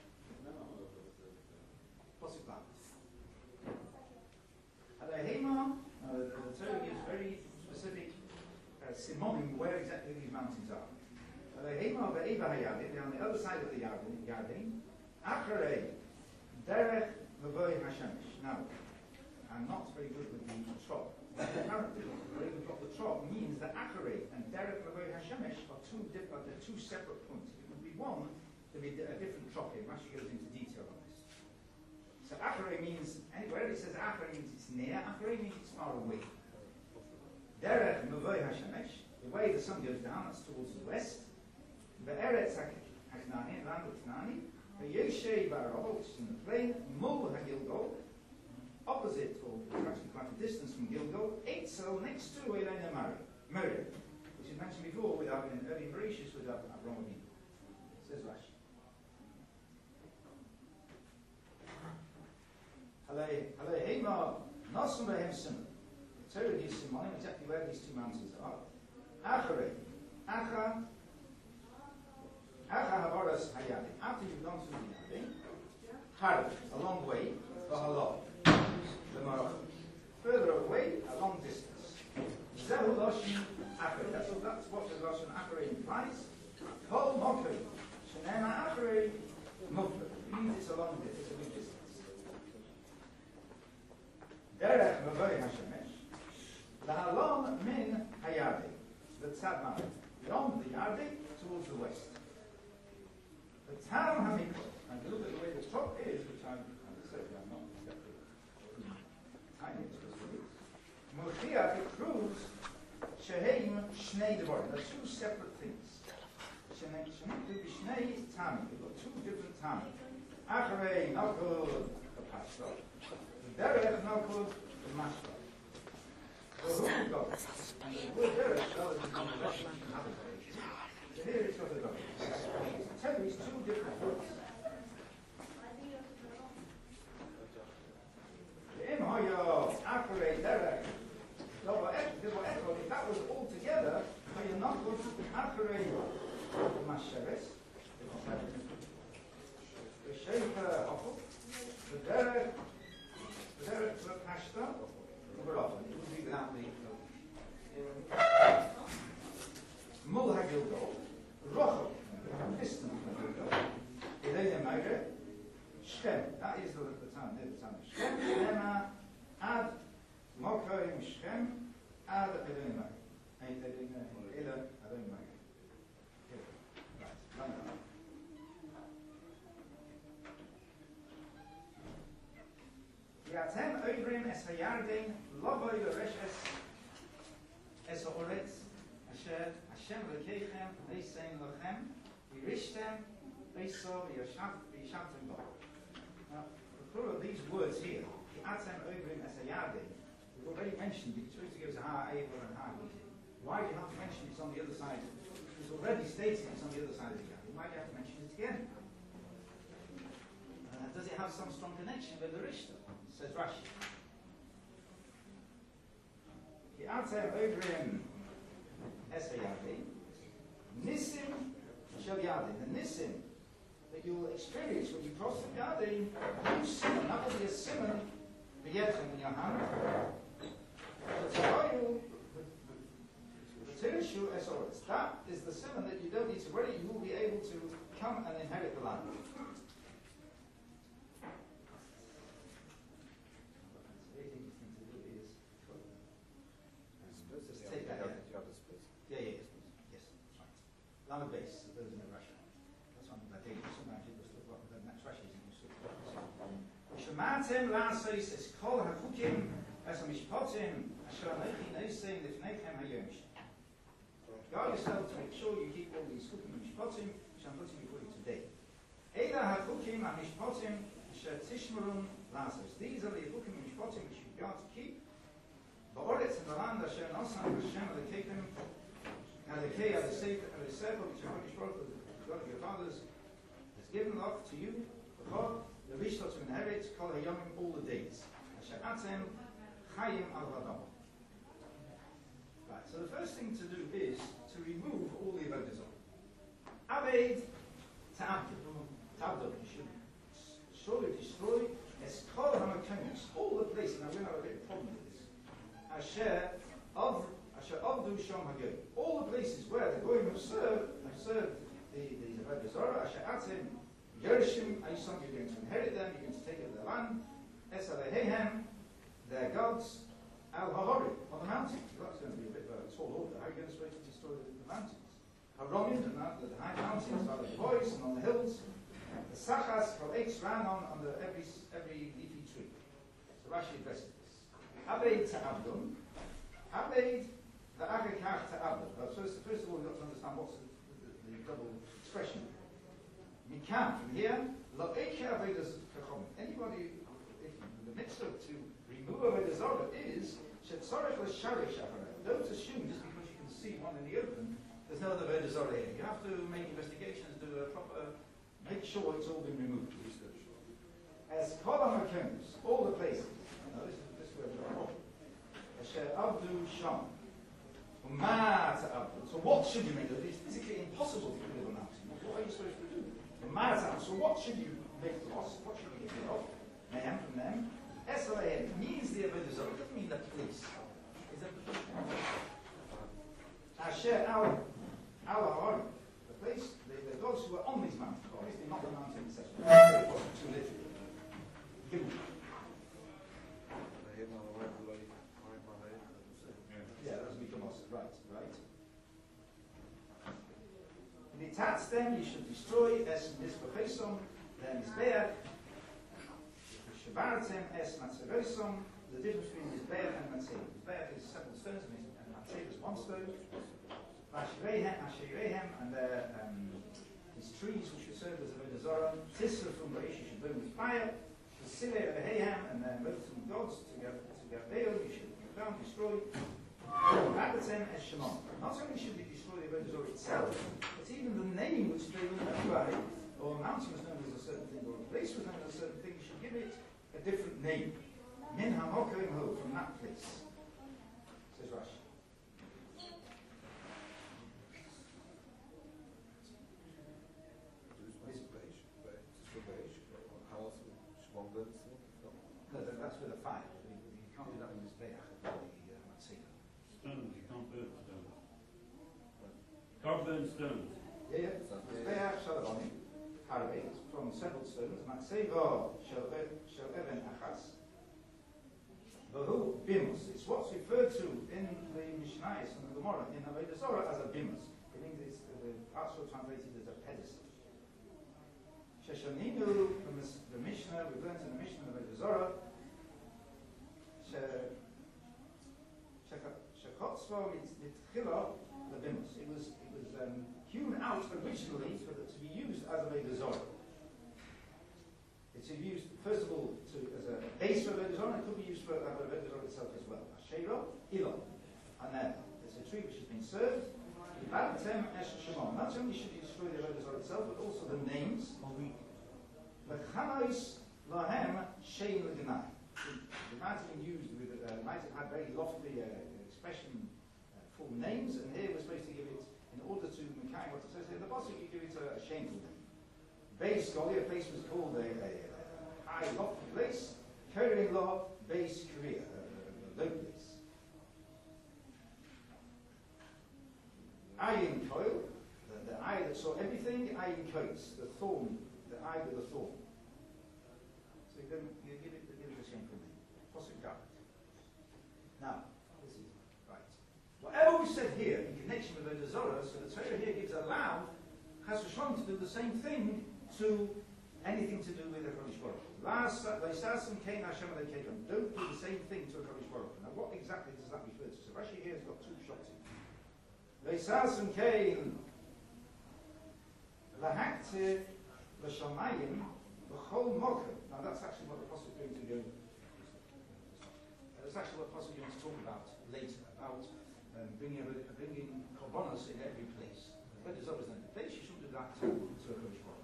F: What's it like? Alehema, the Torah gives very specific simonim where exactly these mountains are. Alehema ve'eva hayadin, they're on the other side of the Yarden. Acharei, derech v'voy hashemish. Now, I'm not very good with the trop. Apparently, very good with the trop means that Acharei and derech v'voy hashemish are two separate points. It would be one, there'd be a different trop here. Rashi goes into detail on this. So Acharei means, wherever it says Acharei means it's near, Acharei means it's far away. Derech v'voy hashemish, the way the sun goes down, that's towards the west. Ve'eretz ha'knani, land of Knani. Yeshei Barabah, which is in the plain, Mul HaGilgal, opposite, or actually quite a distance from Gilgal, Eitzel, next to Elena Miriam, which is mentioned before with in early Bereshis with Avraham Avinu. Says Rashi. Halei Nosum Behem Simon. The Torah gives Simonim exactly where these two mountains are. Acharei, Acha Havaras Hayadi. After you've gone through the Yadi, Harad, a long way, Vahalov, the Marach. Further away, a long distance. Zehu Loshin Acharei. That's what the Loshin Acharei implies. Kol Mokri. Shenema Acharei Mokri. It means it's a long distance, it's a big distance. Derech Mavoi Hashemesh. Lahalom Min Hayadi. The Tzad from the Yardi towards the west. The town Hamikol, and look at the way the top is, which I'm said, I'm not exactly tiny, Moshia, it proves Sheheim Shnei Devarim. There are two separate things. Shnei Tami. We've got two different Tami. Acharei Nokul the Pashto. The Derech Nokul the Mashto. The who God. And the word Derech God is the Russian habitation. So here it's got a God. Tell me, it's two different words. Im Hoyo Acharei Derech. If that was all together, so you're not going to Acharei the Masheres, the Sheikha Hoffel, the Derech the Pashta, the Barofan. It would be without the Mul HaGilgal, Rochel, distant from Gilgal, Elena Meire, Shem, that is the town, near the town of Shem, Elena, Ad, Mokoim, Shem, Ad, Elena Meire. Ela, Elena Meire. Right, Yatem Oivrim es Hayardin, Loboy Yoreshes, es Oretz, Asher, Hashem Lekeichem, Beisein Lochem, Yirishtem, Beisov, Yishamtem Bo. Now, the plural of these words here, Yatem Oivrim es Hayardin, we've already mentioned, because it gives a Ha-Eivor and Ha-Eivor. Why do you have to mention it's on the other side? It's already stated it's on the other side of the Yarden. Why do you have to mention it again? Does it have some strong connection with the Rishta? Says Rashi. Ki'atem Oivrim es Hayardin, Nisim shel Yardin. The Nisim that you will experience when you cross the Yardin, you simon. That will be a simon, the Yetchem in your hand. That is the simon that you don't need to worry, you will be able to come and inherit the land. Just take that. Yes. Land base, there is no Russia. That's one I think sometimes people still got the next Russia is in Shematim Lasos is Kol HaChukim as a Mishpotim Asher Anechi Nosei Lifnechem HaYom. Guard yourself to make sure you keep all these chukim and mishpatim, which I'm putting before you today. Eila ha-chukim ha-mishpatim asher tishmarun lazarus. These are the chukim and mishpatim which you've got to keep. Ba'oretz in the land asher nosan Hashem alekeichem alekei alesefer which HaKadosh Baruch Hu, the God of your fathers, has given off to you, the Rishta to inherit, kol hayomim all the days. Asher atem chayim al-vadam. Right, so the first thing to do is to remove all the avodah zarah. Aved ta'abdul. You should surely destroy es kol hamakonos, all the places. Now we're going to have a bit of a problem with this. Asher avdu sham hagoyim, all the places where the goyim have served the avodah zarah. Asher atem Yerishim, Ayisham, you're going to inherit them, you're going to take over their land. Es alehehem, their gods, al-hahori, on the mountains. Well, that's going to be a bit of a tall order. How are you going to supposed to destroy the mountains? Haromim, the high mountains, by the boys, and on the hills. The sachas, kol-ex, ran on every leafy tree. So Rashi addresses this. Abed ta'abdum. Abed, the achekach ta'abdum. First of all, we've got to understand what's the double expression. Mikan, from here, anybody, if the mitzvah to remove avodah zarah is shetzorech l'sharish achareh. Don't assume just because you can see one in the open, there's no other avodah zarah here. You have to make investigations, do a proper, make sure it's all been removed. As kol hamakonos, all the places. Now this word is a problem. Asher avdu sham. So what should you make of it? It's physically impossible to live on a mountain. What are you supposed to do? So what should you make loss? What should you get rid of? Mehem from them. S-O-A-M means the avodah zarah. It doesn't mean the place. Is that the place? Asher al-Hahari. The place, the gods who are on these mountains. Obviously not the mountain itself. Too literally. Yeah, that's Mikonos. Right. Attach them, you should destroy es mizbechesom, then mizbeach, shabaratem es matzerosom. The difference between mizbeach and matzev. Mizbeach is several stones, and matzev is one stone. Asherehem, and these trees which should serve as avodah zarah. Tisra from Reish, you should burn with fire. The Silei of Hehem, and then both some gods to get veiled, you should burn, destroy. Rabatem es Shemon. Not only should we destroy the avodah zarah itself, but even the name which they were known by, or a mountain was known as a certain thing, or a place was known as a certain thing, you should give it a different name. Min hamokim ho, from that place. Says Rashi. No, that's with a fire. You can't do that in this bay.
H: Stones, you can't burn stones. Can't burn stones.
F: Yeah. Mizbeach Shalaboni, Harvey, it's from several stones. Matzeva Shel Even Achas. Vahu Bimus. It's what's referred to in the Mishnayos and the Gemara in Avodah Zarah as a Bimus. In English, the also translated as a pedestal. Sheshaninu, from the Mishnah, we've learned in the Mishnah of Avodah Zarah. Shechotzva mitchila lebimus. It was hewn out originally to be used as a avodah zarah. It's used first of all as a base for avodah zarah. It could be used for avodah zarah itself as well. Asherah, ilah, and then it's a tree which has been served. Not only should you destroy the avodah zarah itself, but also the names. The chanais lahem shein l'ganai. It might have been used with, might have had very lofty expression, full names, and here we're supposed to give it, in order to Mekai, what it says here, the boss, you give it a shameful name. Beis Goli, a place was called a high, lofty place. Korean law, Beis Korea, a low place. Ayin Koil, the eye that saw everything. Ayin Kois, the thorn, the eye with the thorn. So you give it a shameful name. Now, this is right. Whatever we said here in connection with Avodah Zarah, so the Torah here gives allow Chas v'Shalom to do the same thing to anything to do with the Kodesh Baruch Hu. Don't do the same thing to a Kodesh Baruch Hu. Now, what exactly does that refer to? So Rashi here has got two shots in. Ve'sasim kein lahakte l'shamayim v'chol mokem. Now that's actually what the Apostle is going to do. That's actually what the Apostle is going to talk about later, about bringing korbanos in every place. But there's always another place, you shouldn't do that to a Kodesh Baruch.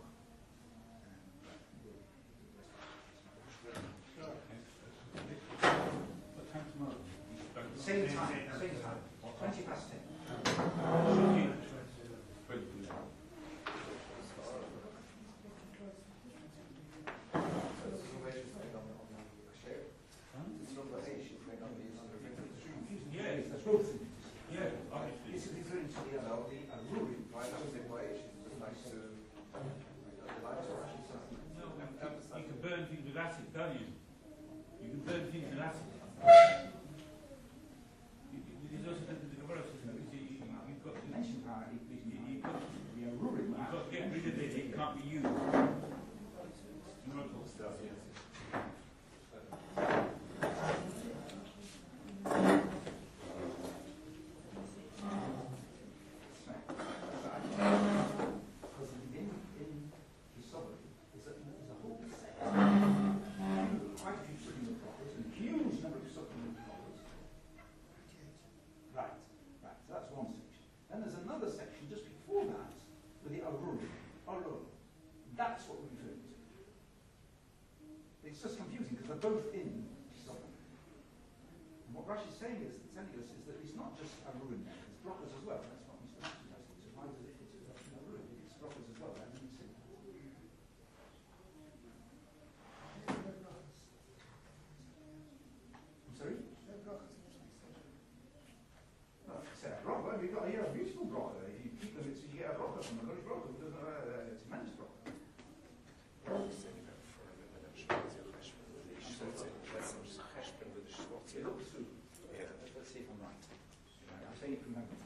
H: What time tomorrow?
F: Same time, 20 past 10.
H: Yes,
F: That's both things.
H: yeah, obviously.
F: This is referring to the Arurim, right? That was the equation.
H: No, you can burn things with acid, can't you? You can burn things with acid. There's also the Gemara says you've got to
F: Mention how the Arurim.
H: you've got to get rid of it. It can't be used.
F: Because in Hisobri, there's a whole section, quite a few supplement prophets, and a huge number of supplement prophets. Right, so that's one section. Then there's another section just before that, with the Arurim. That's what we're referring to. It's just confusing because they're both in Hisobri. And what Rashi's saying is, telling us, is that it's not just Arurim there, it's brachos as well. That's what Mr. Rashi has. So why does it fit to Arurim? It's brachos as well. I didn't see that. I'm sorry? No, say a bracha. We've got here a beautiful bracha. If you keep them, you get a bracha from the Kodesh Baruch Hu. It's a tremendous bracha. It looks through. Let's see if I'm right. I'm saying it from memory.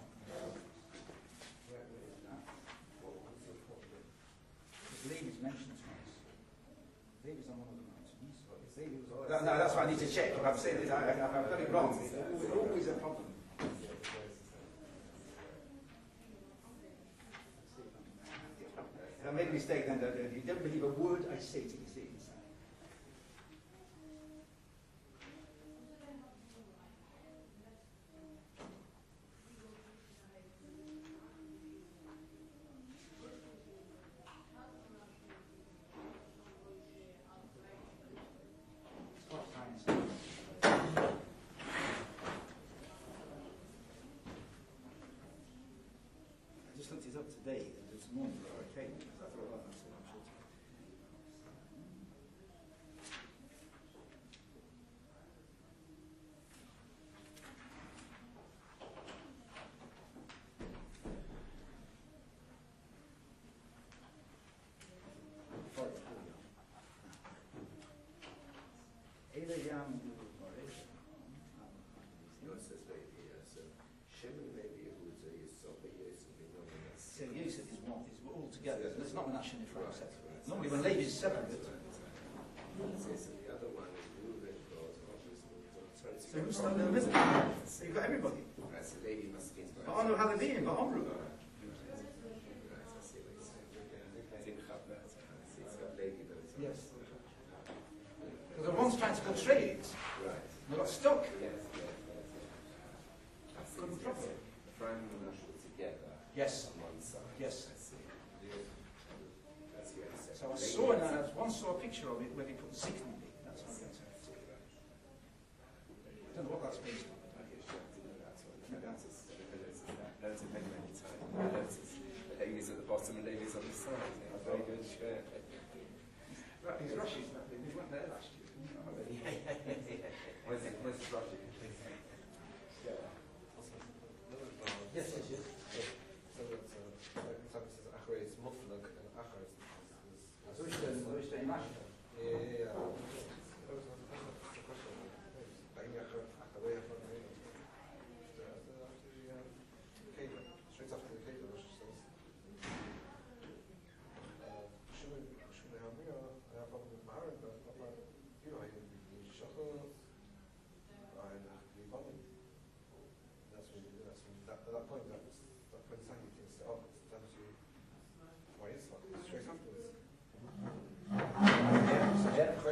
F: Levi's mentioned twice. Levi's on one of the mountains. No, that's why I need to check. If I'm saying it, I've got it wrong. It's always a problem. If I made a mistake, then if you don't believe a word I say to you, say it inside. I just looked it up today, this morning before I came, because I thought, oh, that's what I'm sure. So Yosef is one, is all together. It's not an Ashen Ephraim separate. Normally when Levi is separate. So who's still in the middle? So you've got everybody. But Anu Halavim, but Omru. Yes. Because the one's trying to portray it. They got stuck. Couldn't drop it. Yes. Yes. So I saw in that, one saw a picture of it where they put Zikni. That's what I'm saying. I don't know what that's based on.
I: Ladies at the bottom and ladies on the side. Very good.
F: Right, these Russians, they weren't there last year.
I: Where's Rashi?
F: Yes, yes, yes. So which day in Russia?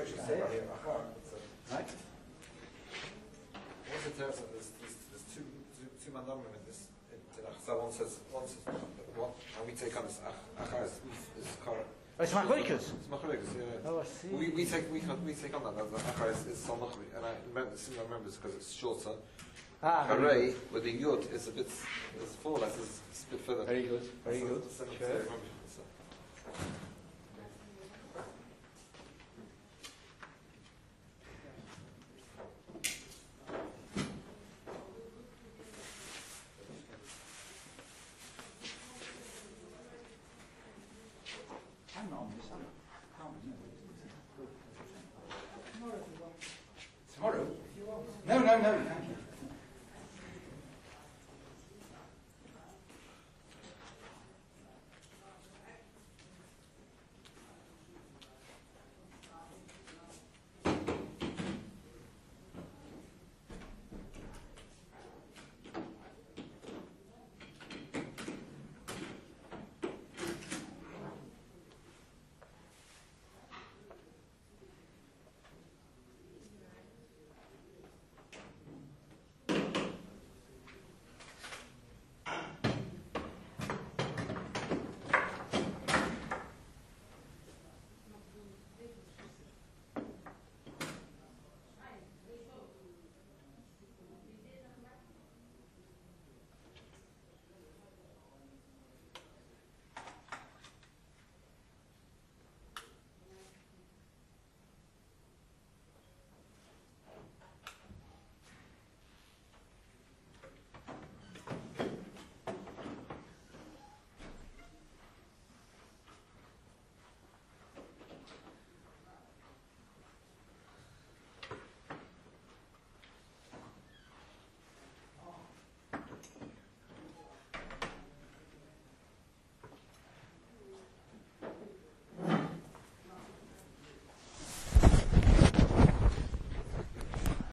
C: should say right here, achar.
B: Right?
C: What's the terms of this? There's two mandomim in this. So one says one, and we take on this achar is kar.
F: Oh, it's machlokes.
C: It's machlokes, yeah.
F: Oh, I see.
C: We take on that. The achar is so machli, and I remember this because it's shorter. Hooray, with the yud is a bit is full. That's a bit further.
B: Very good. Very good.
C: Sure.